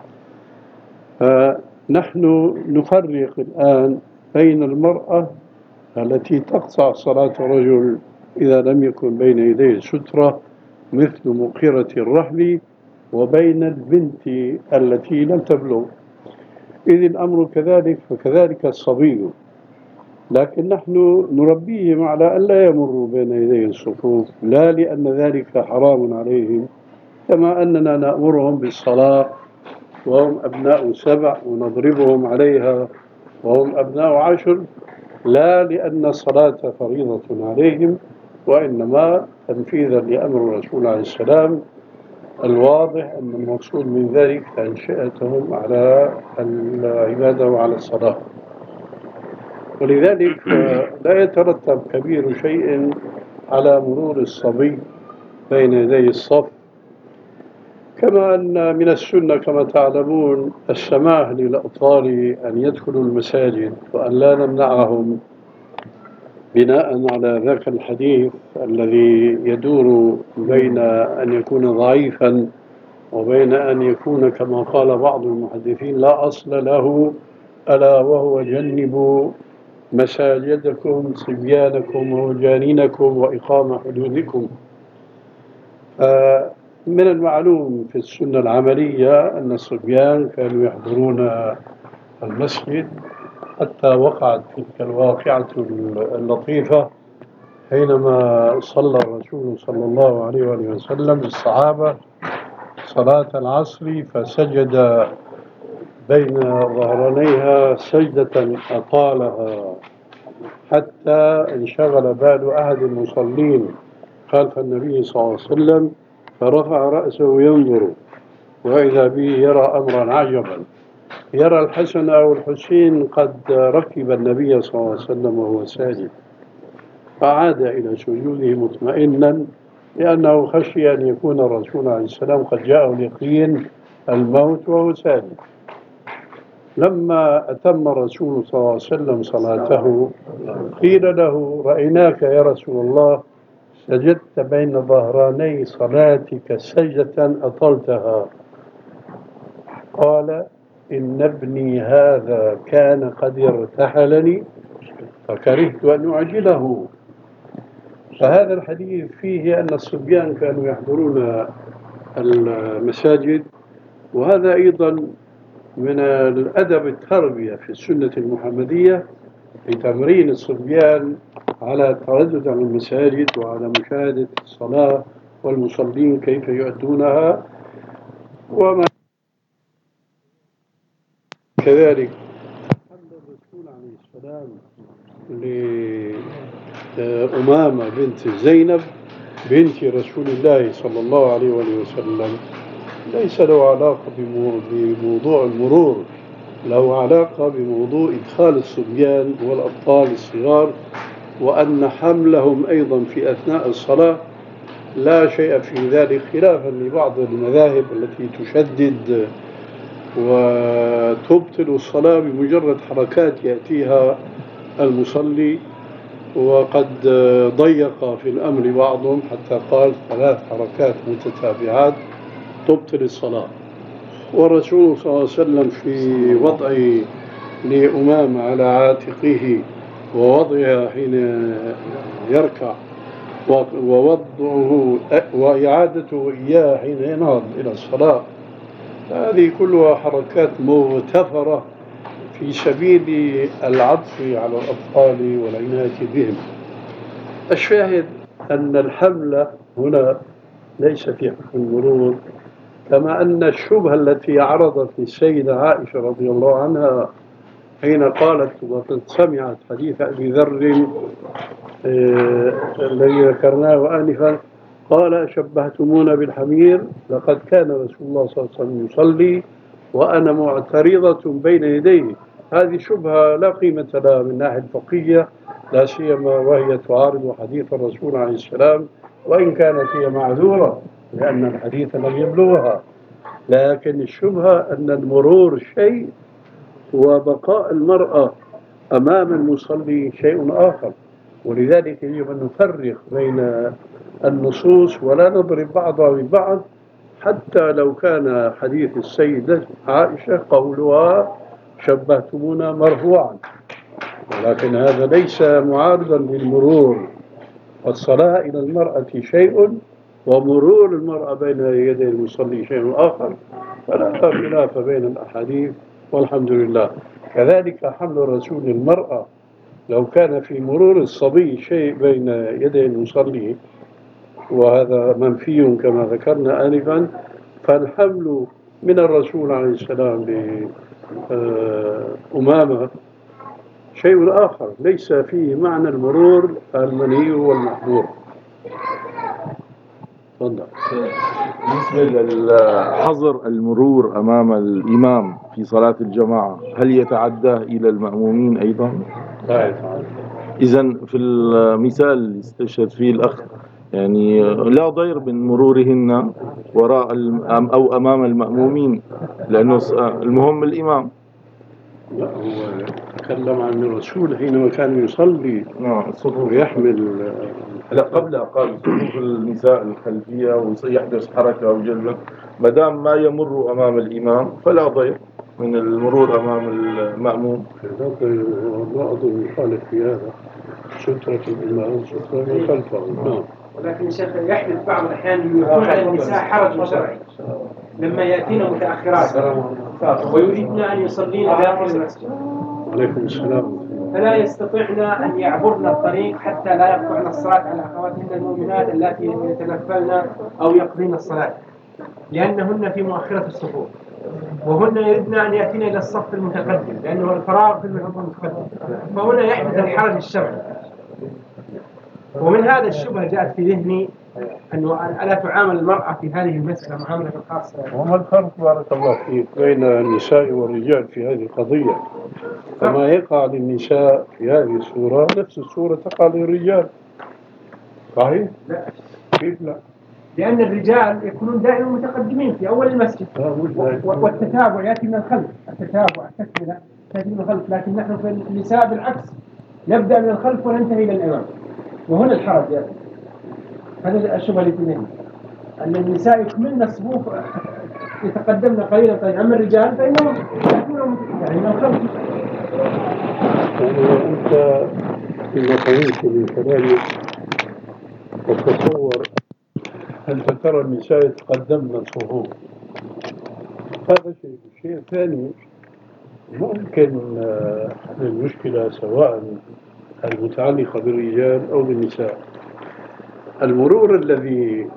فنحن نفرق الآن بين المرأة التي تقطع صلاة الرجل إذا لم يكن بين يديه سترة مثل مقرة الرحل، وبين البنت التي لم تبلغ، إذ الأمر كذلك فكذلك الصبي، لكن نحن نربيهم على أن لا يمروا بين يدي الصفوف، لا لأن ذلك حرام عليهم، كما أننا نأمرهم بالصلاة وهم أبناء سبع ونضربهم عليها وهم أبناء عشر، لا لأن الصلاة فريضة عليهم، وإنما تنفيذا لأمر الرسول عليه السلام الواضح أن المقصود من ذلك تنشئتهم على العبادة وعلى الصلاة. ولذلك لا يترتب كبير شيء على مرور الصبي بين يدي الصف، كما أن من السنة كما تعلمون السماح للأطفال أن يدخلوا المساجد وأن لا نمنعهم، بناء على ذاك الحديث الذي يدور بين أن يكون ضعيفا وبين أن يكون كما قال بعض المحدثين لا أصل له، ألا وهو جنبوا مساجدكم صبيانكم وجانينكم وإقامة حدودكم. من المعلوم في السنة العملية أن الصبيان كانوا يحضرون المسجد، حتى وقعت تلك الواقعة اللطيفة حينما صلى الرسول صلى الله عليه وسلم بالصحابة صلاة العصر فسجد بين ظهرانيها سجدة أطالها حتى انشغل بال أحد المصلين خلف النبي صلى الله عليه وسلم، فرفع رأسه ينظر وإذا به يرى أمرا عجبا، يرى الحسن أو الحسين قد ركب النبي صلى الله عليه وسلم وهو ساجد، فعاد إلى سجوده مطمئنا لأنه خشي أن يكون الرسول عليه السلام قد جاءه اليقين الموت وهو ساجد. لما أتم الرسول صلى الله عليه وسلم صلاته قيل له رأيناك يا رسول الله سجدت بين ظهراني صلاتك سجدة أطلتها، قال إن ابني هذا كان قد ارتحلني فكرهت أن أعجله. فهذا الحديث فيه أن الصبيان كانوا يحضرون المساجد، وهذا أيضا من الأدب التربية في السنة المحمدية لتمرين الصبيان على التردد على المساجد وعلى مشاهدة الصلاة والمصلين كيف يؤدونها. وما كذلك حمد الرسول عليه السلام لأمامة بنت زينب بنت رسول الله صلى الله عليه وسلم ليس له علاقة بموضوع المرور، له علاقة بموضوع إدخال الصبيان والأطفال الصغار، وأن حملهم أيضا في أثناء الصلاة لا شيء في ذلك، خلافا لبعض المذاهب التي تشدد وتبطل الصلاة بمجرد حركات يأتيها المصلي، وقد ضيق في الأمر بعضهم حتى قال ثلاث حركات متتابعات تبطل الصلاة. والرسول صلى الله عليه وسلم في وضع لأمام على عاتقه ووضعها حين يركع ووضعه وإعادته إياه حين ينهض إلى الصلاة، هذه كلها حركات مغتفرة في سبيل العطف على الأطفال والعناية بهم. الشاهد أن الحمل هنا ليس في حكم المرور، كما أن الشبهة التي عرضت للسيدة عائشة رضي الله عنها حين قالت وقد سمعت حديث أبي ذر آه، الذي ذكرناه آنفا، قال شبهتمونا بالحمير، لقد كان رسول الله صلى الله عليه وسلم يصلي وأنا معترضة بين يديه. هذه شبهة لا قيمة لها من ناحية الفقهية، لا سيما وهي تعارض حديث الرسول عليه السلام، وإن كانت هي معذورة لأن الحديث لم يبلغها. لكن الشبهة أن المرور شيء وبقاء المرأة أمام المصلي شيء آخر، ولذلك يجب أن نفرق بين النصوص ولا نضرب بعضها ببعض. حتى لو كان حديث السيدة عائشة قولها شبهتمونا مرفوعا، ولكن هذا ليس معارضا للمرور. الصلاة إلى المرأة شيء ومرور المرأة بين يدي المصلي شيء آخر، فلا خلاف بين الأحاديث والحمد لله. كذلك حمل الرسول المرأة، لو كان في مرور الصبي شيء بين يدي المصلي وهذا منفي كما ذكرنا آنفا، فالحمل من الرسول عليه السلام لأمامة شيء آخر ليس فيه معنى المرور المنهي والمحظور. تفضل. بالنسبة للحظر المرور أمام الإمام في صلاة الجماعة، هل يتعدى إلى المأمومين أيضا؟ لا يتعدى. إذن في المثال اللي استشهد فيه الأخ، يعني لا ضير من مرورهن وراء أو أمام المأمومين، لأنه المهم الإمام. لا، هو تكلم عن الرسول حينما كان يصلي ويحمل. لا، قبلها قال صفوف النساء الخلفية ويحدث حركة أو جلة، ما دام ما يمر أمام الإمام فلا ضير من المرور أمام المأموم. لا ضير، ما أظن يخالف في هذا. سترة الإمام سترة من خلفه. نعم. ولكن شيخ يحدث بعض الأحيان يكون على النساء حرج شرعي لما يأتينا متأخرات ويريدن أن يصلين داخل المسجد. عليكم السلام. فلا يستطيعن أن يعبرن الطريق حتى لا يقطعن الصلاة على أخواتهن المؤمنات التي يتنفلن أو يقضين الصلاة، لأنهن في مؤخرة الصفوف، وهن يريدن أن يأتين إلى الصف المتقدم لأنه الفراغ في الصف المتقدم، فهنا يحدث الحرج الشرعي. ومن هذا الشبهة جاءت في ذهني أنه ألا تعامل المرأة في هذه المسألة معاملة خاصة. وما الفرق بارك الله فيك بين النساء والرجال في هذه القضية؟ كما يقع للنساء في هذه الصورة نفس الصورة تقع للرجال، صحيح؟ لا. كيف لا؟ لأن الرجال يكونون دائما متقدمين في أول المسجد، والتتابع يأتي من الخلف، التتابع التكملة تأتي من الخلف، لكن نحن في النساء بالعكس نبدأ من الخلف وننتهي إلى الأمام، وهنا الحرج يأتي. هذا الشبهة اللي فينا أن النساء يكملن الصفوف يتقدمن قليلا قليلا، أما الرجال فإنهم يأتون يعني من الخلف. يعني أنت فيما فهمت من كلامك وتصور أنت ترى النساء يتقدمن الصفوف، هذا شيء. الشيء الثاني ممكن المشكلة سواء المتعلقة بالرجال أو بالنساء، المرور الذي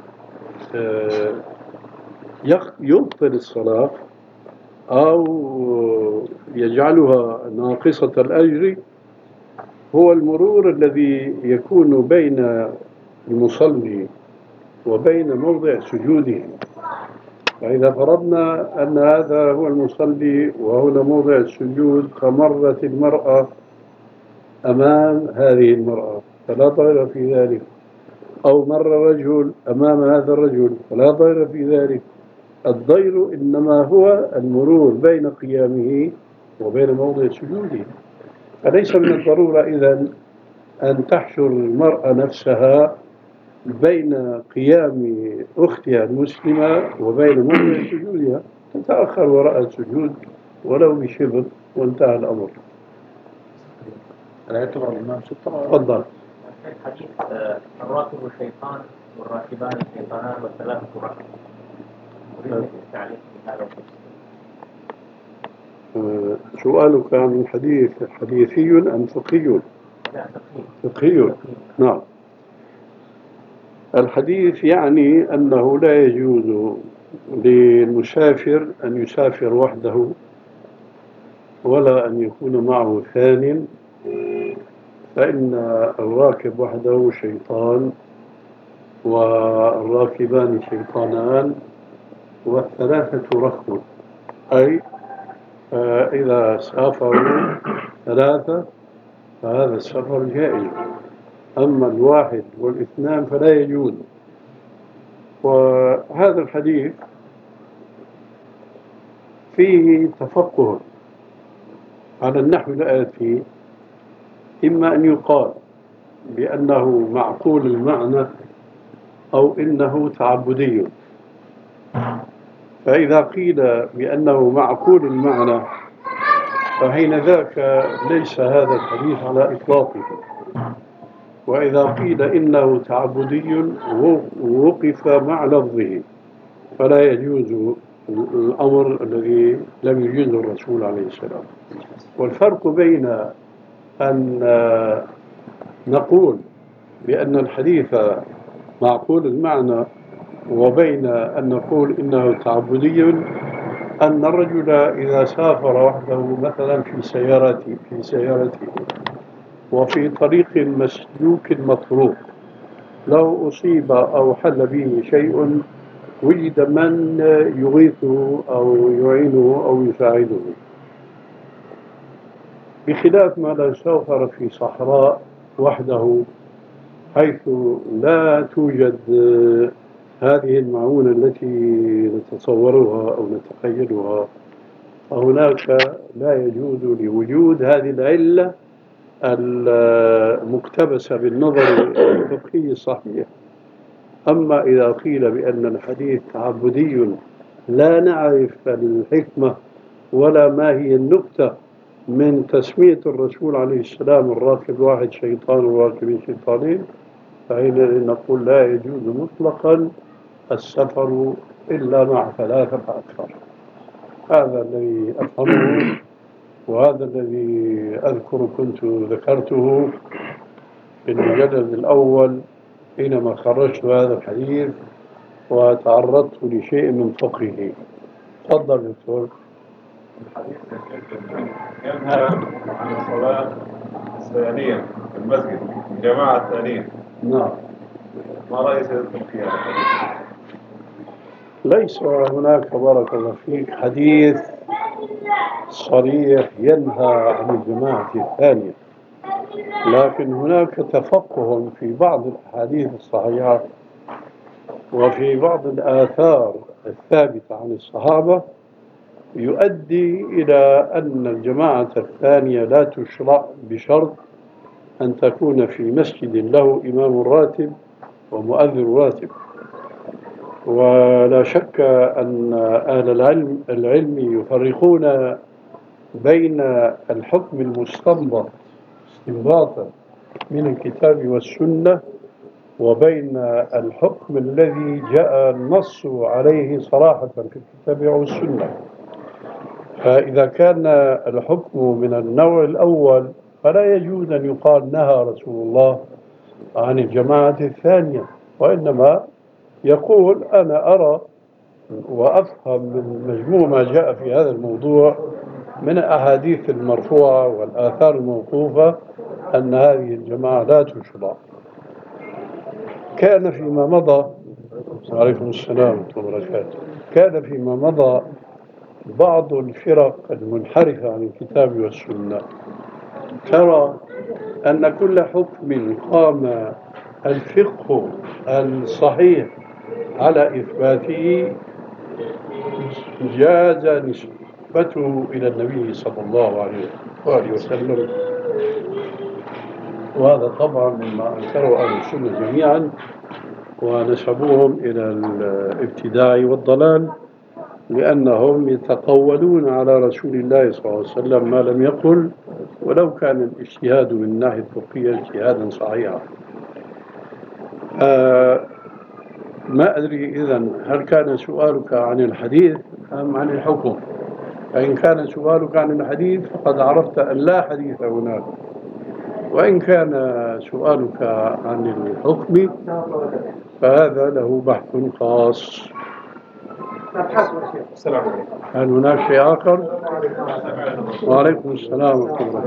يبطل الصلاة أو يجعلها ناقصة الأجر هو المرور الذي يكون بين المصلي وبين موضع سجوده. فإذا فرضنا أن هذا هو المصلي وهنا موضع السجود، فمرت المرأة أمام هذه المرأة فلا ضير في ذلك، أو مر رجل أمام هذا الرجل فلا ضير في ذلك. الضير إنما هو المرور بين قيامه وبين موضع سجوده. فليس من الضرورة إذن أن تحشر المرأة نفسها بين قيام أختها المسلمة وبين موضع سجودها، تتأخر وراء السجود ولو بشبر وانتهى الأمر. لا يعتبر الإمام سترة. تفضل. الحديث الراكب الشيطان والراكبان الشيطانان والثلاثة راكب. أريد التعليق في هذا أه سؤالك عن الحديث حديثي أم فقهي؟ لا، فقهي. فقهي. نعم. الحديث يعني أنه لا يجوز للمسافر أن يسافر وحده ولا أن يكون معه ثان، فإن الراكب وحده شيطان والراكبان شيطانان والثلاثة ركب، أي إذا سافروا ثلاثة فهذا السفر جائز، أما الواحد والاثنان فلا يجوز. وهذا الحديث فيه تفقه على النحو الآتي: إما أن يقال بأنه معقول المعنى أو إنه تعبدي. فإذا قيل بأنه معقول المعنى فحين ذاك ليس هذا الحديث على إطلاقه، وإذا قيل إنه تعبدي وقف مع لفظه فلا يجوز الأمر الذي لم يجوزه الرسول عليه السلام. والفرق بين أن نقول بأن الحديث معقول المعنى وبين أن نقول إنه تعبدي أن الرجل إذا سافر وحده مثلا في سيارته في سيارته وفي طريق مسلوك مطروق، لو أصيب أو حل به شيء وجد من يغيثه أو يعينه أو يساعده، بخلاف ما لو سافر في صحراء وحده حيث لا توجد هذه المعونة التي نتصورها أو نتخيلها، فهناك لا يجوز لوجود هذه العلة المقتبسة بالنظر الفقهي الصحيح. أما إذا قيل بأن الحديث تعبدي لا نعرف الحكمة ولا ما هي النكتة من تسمية الرسول عليه السلام الراكب واحد شيطان والراكبين شيطانين، فحينئذ نقول لا يجوز مطلقا السفر إلا مع ثلاثة فأكثر. هذا الذي أفهمه وهذا الذي أذكر كنت ذكرته في المجلد الأول حينما خرجت هذا الحديث وتعرضت لشيء من فقهه. تفضل دكتور. الحديث ينهى عن الصلاة الثانية في المسجد، الجماعة الثانية. نعم. ما رأي سيدكم في هذا الحديث؟ ليس هناك بارك الله فيك حديث صريح ينهى عن الجماعة الثانية، لكن هناك تفقه في بعض الأحاديث الصحيحة وفي بعض الآثار الثابتة عن الصحابة يؤدي إلى أن الجماعة الثانية لا تشرع بشرط أن تكون في مسجد له إمام راتب ومؤذن راتب. ولا شك أن أهل العلم العلم يفرقون بين الحكم المستنبط استنباطا من الكتاب والسنة وبين الحكم الذي جاء النص عليه صراحة في الكتاب والسنة. فإذا كان الحكم من النوع الأول فلا يجوز أن يقال نهى رسول الله عن الجماعة الثانية، وإنما يقول أنا أرى وأفهم من مجموع ما جاء في هذا الموضوع من الأحاديث المرفوعة والآثار الموقوفة أن هذه الجماعة لا تشرع. كان فيما مضى عليكم السلام ورحمة الله وبركاته كان فيما مضى بعض الفرق المنحرفة عن الكتاب والسنة ترى أن كل حكم قام الفقه الصحيح على إثباته جاز نسبته إلى النبي صلى الله عليه وسلم، وهذا طبعا مما أنكره أهل السنة جميعا ونسبوهم إلى الابتداع والضلال، لأنهم يتقولون على رسول الله صلى الله عليه وسلم ما لم يقل ولو كان الاجتهاد من الناحية الفقهية اجتهادا صحيحا. آه ما أدري إذن هل كان سؤالك عن الحديث أم عن الحكم؟ فإن كان سؤالك عن الحديث فقد عرفت أن لا حديث هناك، وإن كان سؤالك عن الحكم فهذا له بحث خاص. السلام عليكم. هل هناك شيء آخر؟ وعليكم السلام ورحمة الله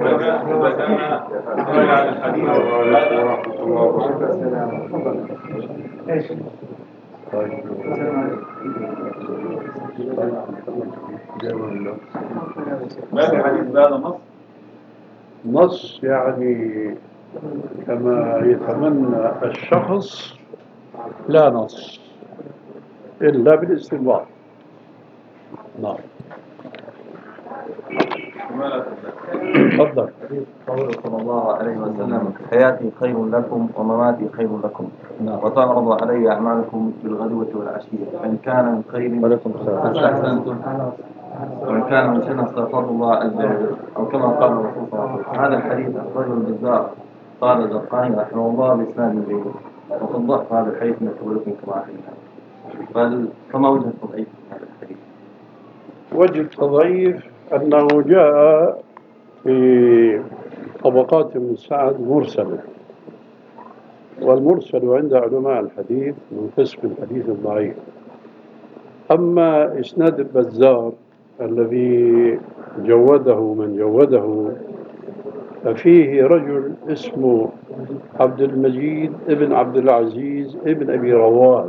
ما في حديث بهذا النص؟ نص يعني كما يتمنى الشخص، لا نص إلا بالاستنباط. نعم. تفضل. قوله صلى الله عليه وسلم: حياتي خير لكم ومماتي خير لكم، وتعرض علي أعمالكم بالغدوة والعشية، فإن كان من خير فاستحسنتم، وإن كان من شر استغفر الله عز وجل، أو كما قال الرسول صلى الله عليه وسلم. هذا الحديث أخرجه البزار قال الزرقاني رحمه الله بإسناد جيد، وقد ضعف هذا الحديث من قبلكم كما علمنا. بل فما وجه التضعيف في هذا الحديث؟ وجه التضعيف أنه جاء في طبقات من سعد مرسل، والمرسل عند علماء الحديث من قسم الحديث الضعيف. أما إسناد البزار الذي جوده من جوده ففيه رجل اسمه عبد المجيد ابن عبد العزيز ابن أبي رواد،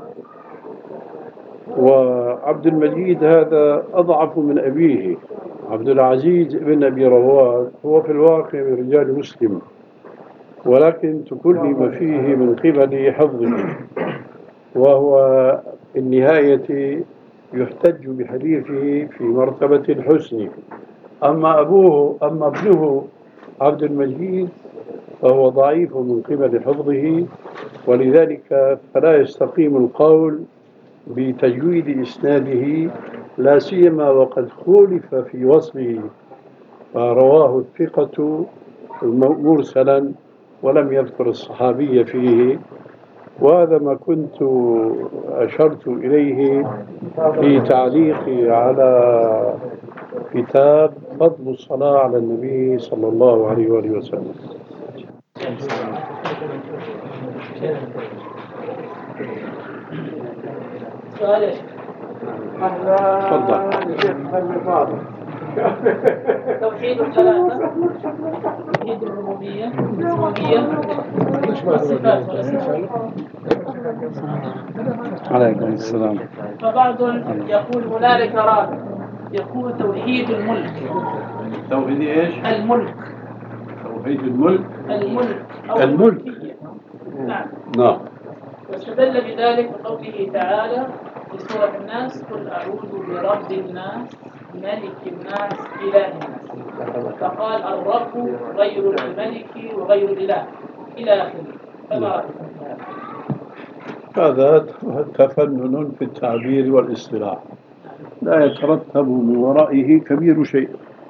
وعبد المجيد هذا أضعف من أبيه. عبد العزيز ابن أبي رواد هو في الواقع من رجال مسلم، ولكن تكلم فيه من قبل حفظه، وهو في النهاية يحتج بحديثه في مرتبة الحسن. أما أبوه أما ابنه عبد المجيد فهو ضعيف من قبل حفظه، ولذلك فلا يستقيم القول بتجويد إسناده، لا سيما وقد خولف في وصفه، فرواه الثقة مرسلا ولم يذكر الصحابي فيه. وهذا ما كنت أشرت إليه في تعليقي على كتاب فضل الصلاة على النبي صلى الله عليه وآله وسلم. سؤال تفضل. توحيد الثلاثة، توحيد الربوبية والألوهية والصفات والأسماء. عليكم السلام. فبعض يقول هنالك رابع، يقول توحيد الملك. توحيد ايش؟ الملك. توحيد الملك. الملك أو الملك. نعم. نعم. واستدل بذلك بقوله تعالى في سورة الناس: قل أعوذ برب الناس ملك الناس إله الناس. فقال الرب غير الملك وغير الإله إلى آخره. فما رأيكم؟ هذا تفنن في التعبير والاصطلاح، لا يترتب من ورائه كبير شيء.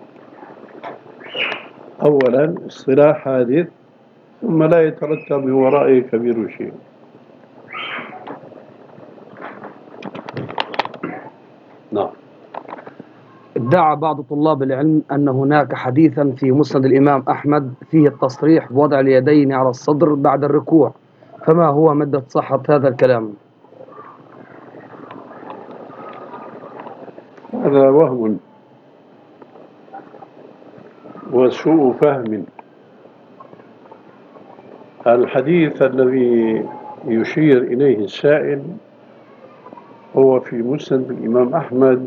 أولا اصطلاح حادث، ثم لا يترتب من ورائه كبير شيء. نعم. ادعى بعض طلاب العلم أن هناك حديثا في مسند الإمام أحمد فيه التصريح بوضع اليدين على الصدر بعد الركوع، فما هو مدة صحة هذا الكلام؟ هذا وهم وسوء فهم. الحديث الذي يشير إليه السائل هو في مسند الإمام أحمد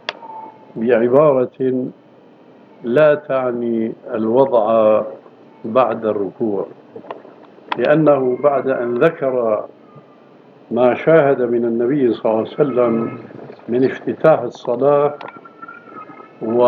بعبارة لا تعني الوضع بعد الركوع، لأنه بعد أن ذكر ما شاهد من النبي صلى الله عليه وسلم من افتتاح الصلاة و...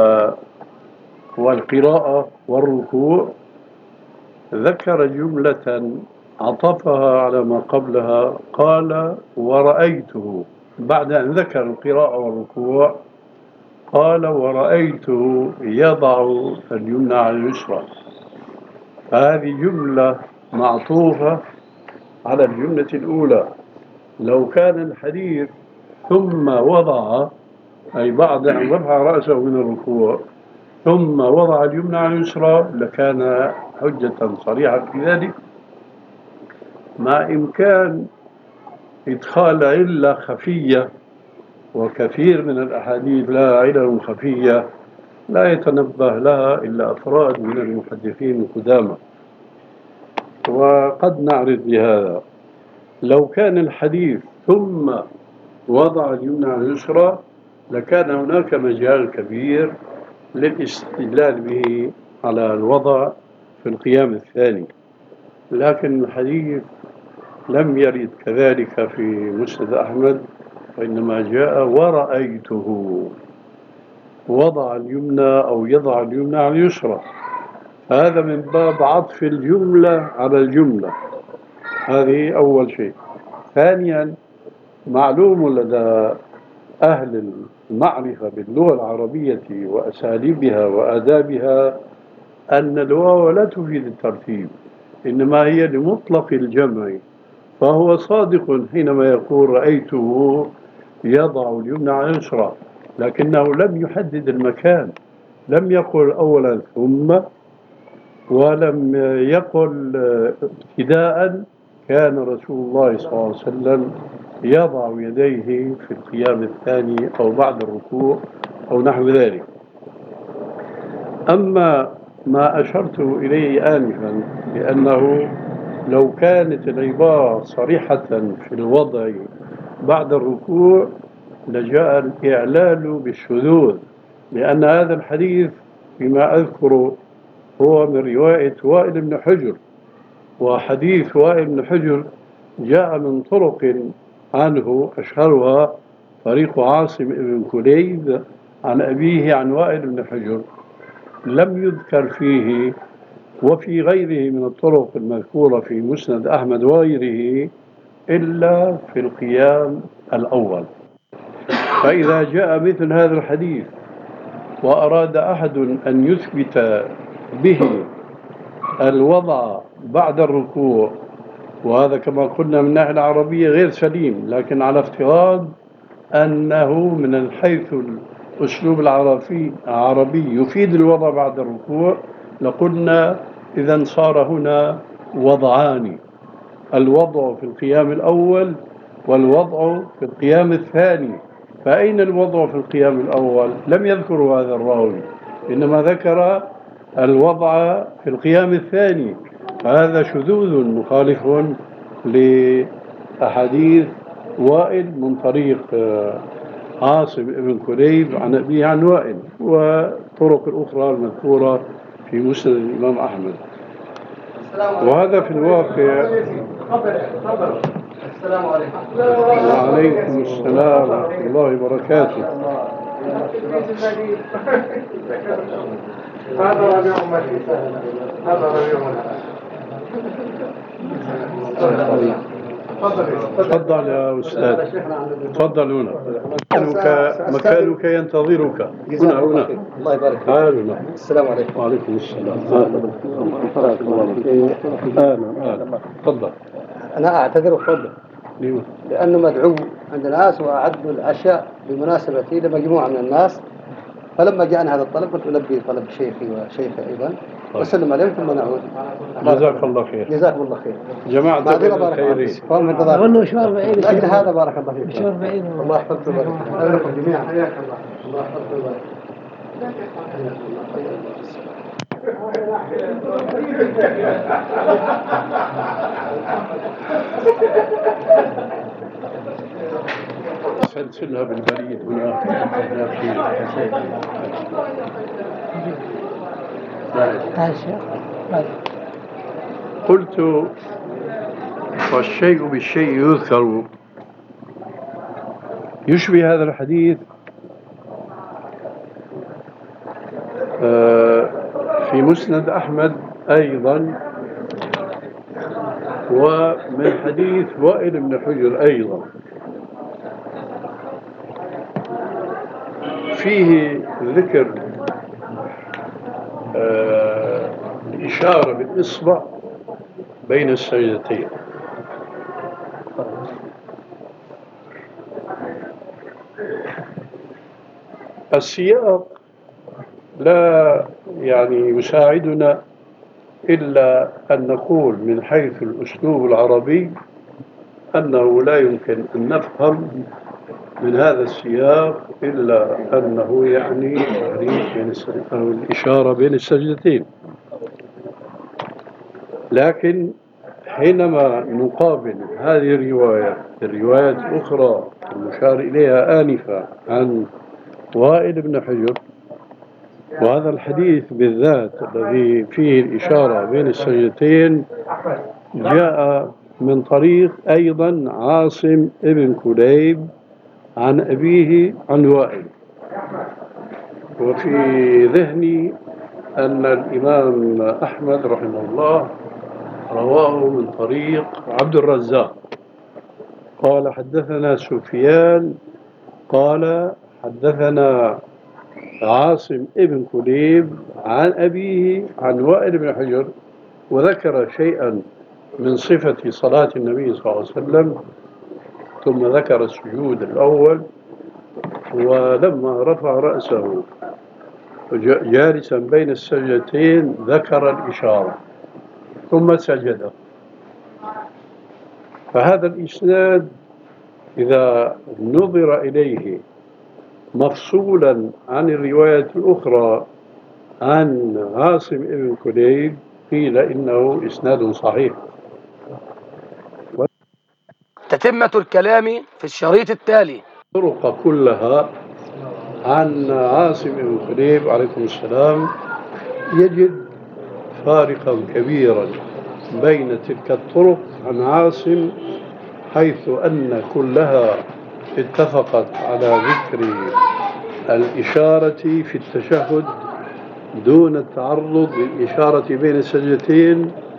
والقراءة والركوع، ذكر جملة عطفها على ما قبلها، قال ورأيته. بعد أن ذكر القراءة والركوع قال ورأيته يضع اليمنى على اليسرى. هذه جملة معطوفة على الجملة الأولى. لو كان الحديث ثم وضع، أي بعد أن رفع رأسه من الركوع ثم وضع اليمنى على اليسرى، لكان حجة صريحة في ذلك، مع إمكان إدخال علة خفية، وكثير من الأحاديث لها علل خفية لا يتنبه لها إلا أفراد من المحدثين القدامى. وقد نعرض بهذا: لو كان الحديث ثم وضع اليمنى على اليسرى لكان هناك مجال كبير للاستدلال به على الوضع في القيام الثاني، لكن الحديث لم يرد كذلك في مسند أحمد، وإنما جاء ورأيته وضع اليمنى أو يضع اليمنى على اليسرى. هذا من باب عطف الجملة على الجملة. هذه أول شيء. ثانيا، معلوم لدى أهل المعرفة باللغة العربية وأساليبها وآدابها أن الواو لا تفيد الترتيب، إنما هي لمطلق الجمع. فهو صادق حينما يقول رأيته يضع اليمنى على اليسرى، لكنه لم يحدد المكان. لم يقل أولا ثم، ولم يقل ابتداء كان رسول الله صلى الله عليه وسلم يضع يديه في القيام الثاني أو بعد الركوع أو نحو ذلك. أما ما أشرت إليه آنفا بأنه لو كانت العبارة صريحة في الوضع بعد الركوع لجاء الإعلال بالشذوذ، لأن هذا الحديث فيما أذكر هو من رواية وائل بن حجر، وحديث وائل بن حجر جاء من طرق عنه، أشهرها طريق عاصم بن كليب عن أبيه عن وائل بن حجر، لم يذكر فيه وفي غيره من الطرق المذكورة في مسند أحمد وغيره إلا في القيام الأول. فإذا جاء مثل هذا الحديث وأراد أحد أن يثبت به الوضع بعد الركوع، وهذا كما قلنا من الناحية العربية غير سليم، لكن على افتراض أنه من حيث الأسلوب العربي العربي يفيد الوضع بعد الركوع، لقلنا إذن صار هنا وضعان: الوضع في القيام الأول والوضع في القيام الثاني. فأين الوضع في القيام الأول؟ لم يذكر هذا الراوي، إنما ذكر الوضع في القيام الثاني. هذا شذوذ مخالف لأحاديث وائل من طريق عاصم بن كليب عن أبيه عن وائل، وطرق الأخرى المذكورة في مسند الإمام أحمد. وهذا في الواقع. السلام عليكم. وعليكم السلام ورحمة الله وبركاته. هذا ربيع مجلس، هذا ربيع. تفضل يا أستاذ، تفضل هنا. مكانك مكانك ينتظرك هنا هنا. الله يبارك فيك. هنا. السلام عليكم. وعليكم السلام. أهلا. تفضل. أنا أعتذر وأفضل لأنه مدعو عند الناس وأعدوا العشاء بمناسبتي لمجموعة من الناس، فلما جاءنا هذا الطلب قلت ألبي طلب شيخي وشيخي أيضا وسلم عليهم ثم نعود. جزاك الله خير. جزاكم الله خير. جماعة الخير. أقول مشوار بعيد. لكن هذا بارك الله فيك. مشوار بعيد. الله يحفظكم ويبارك لكم جميعا. حياك الله. الله يحفظكم ويبارك. سلسلها بالبريد هنا. قلت والشيء بالشيء يذكر. يشبه هذا الحديث في مسند أحمد أيضا، ومن حديث وائل بن حجر أيضا، فيه ذكر الإشارة بالإصبع بين السجدتين. السياق لا يعني يساعدنا إلا أن نقول من حيث الأسلوب العربي أنه لا يمكن أن نفهم من هذا السياق إلا أنه يعني بين أو الإشارة بين السجدتين. لكن حينما نقابل هذه الرواية الروايات الأخرى المشار إليها آنفا عن وائل بن حجر، وهذا الحديث بالذات الذي فيه الإشارة بين السجدتين جاء من طريق أيضا عاصم ابن كليب عن أبيه عن وائل. وفي ذهني أن الإمام أحمد رحمه الله رواه من طريق عبد الرزاق قال حدثنا سفيان قال حدثنا عاصم ابن كليب عن أبيه عن وائل بن حجر، وذكر شيئا من صفة صلاة النبي صلى الله عليه وسلم، ثم ذكر السجود الأول، ولما رفع رأسه جالسا بين السجدتين ذكر الإشارة ثم سجد. فهذا الإسناد إذا نظر إليه مفصولا عن الرواية الأخرى عن عاصم ابن كليب قيل إنه إسناد صحيح. تتمة الكلام في الشريط التالي. الطرق كلها عن عاصم ابن كليب عليكم السلام يجد فارقا كبيرا بين تلك الطرق عن عاصم، حيث أن كلها اتفقت على ذكر الإشارة في التشهد دون التعرض للإشارة بين السجدتين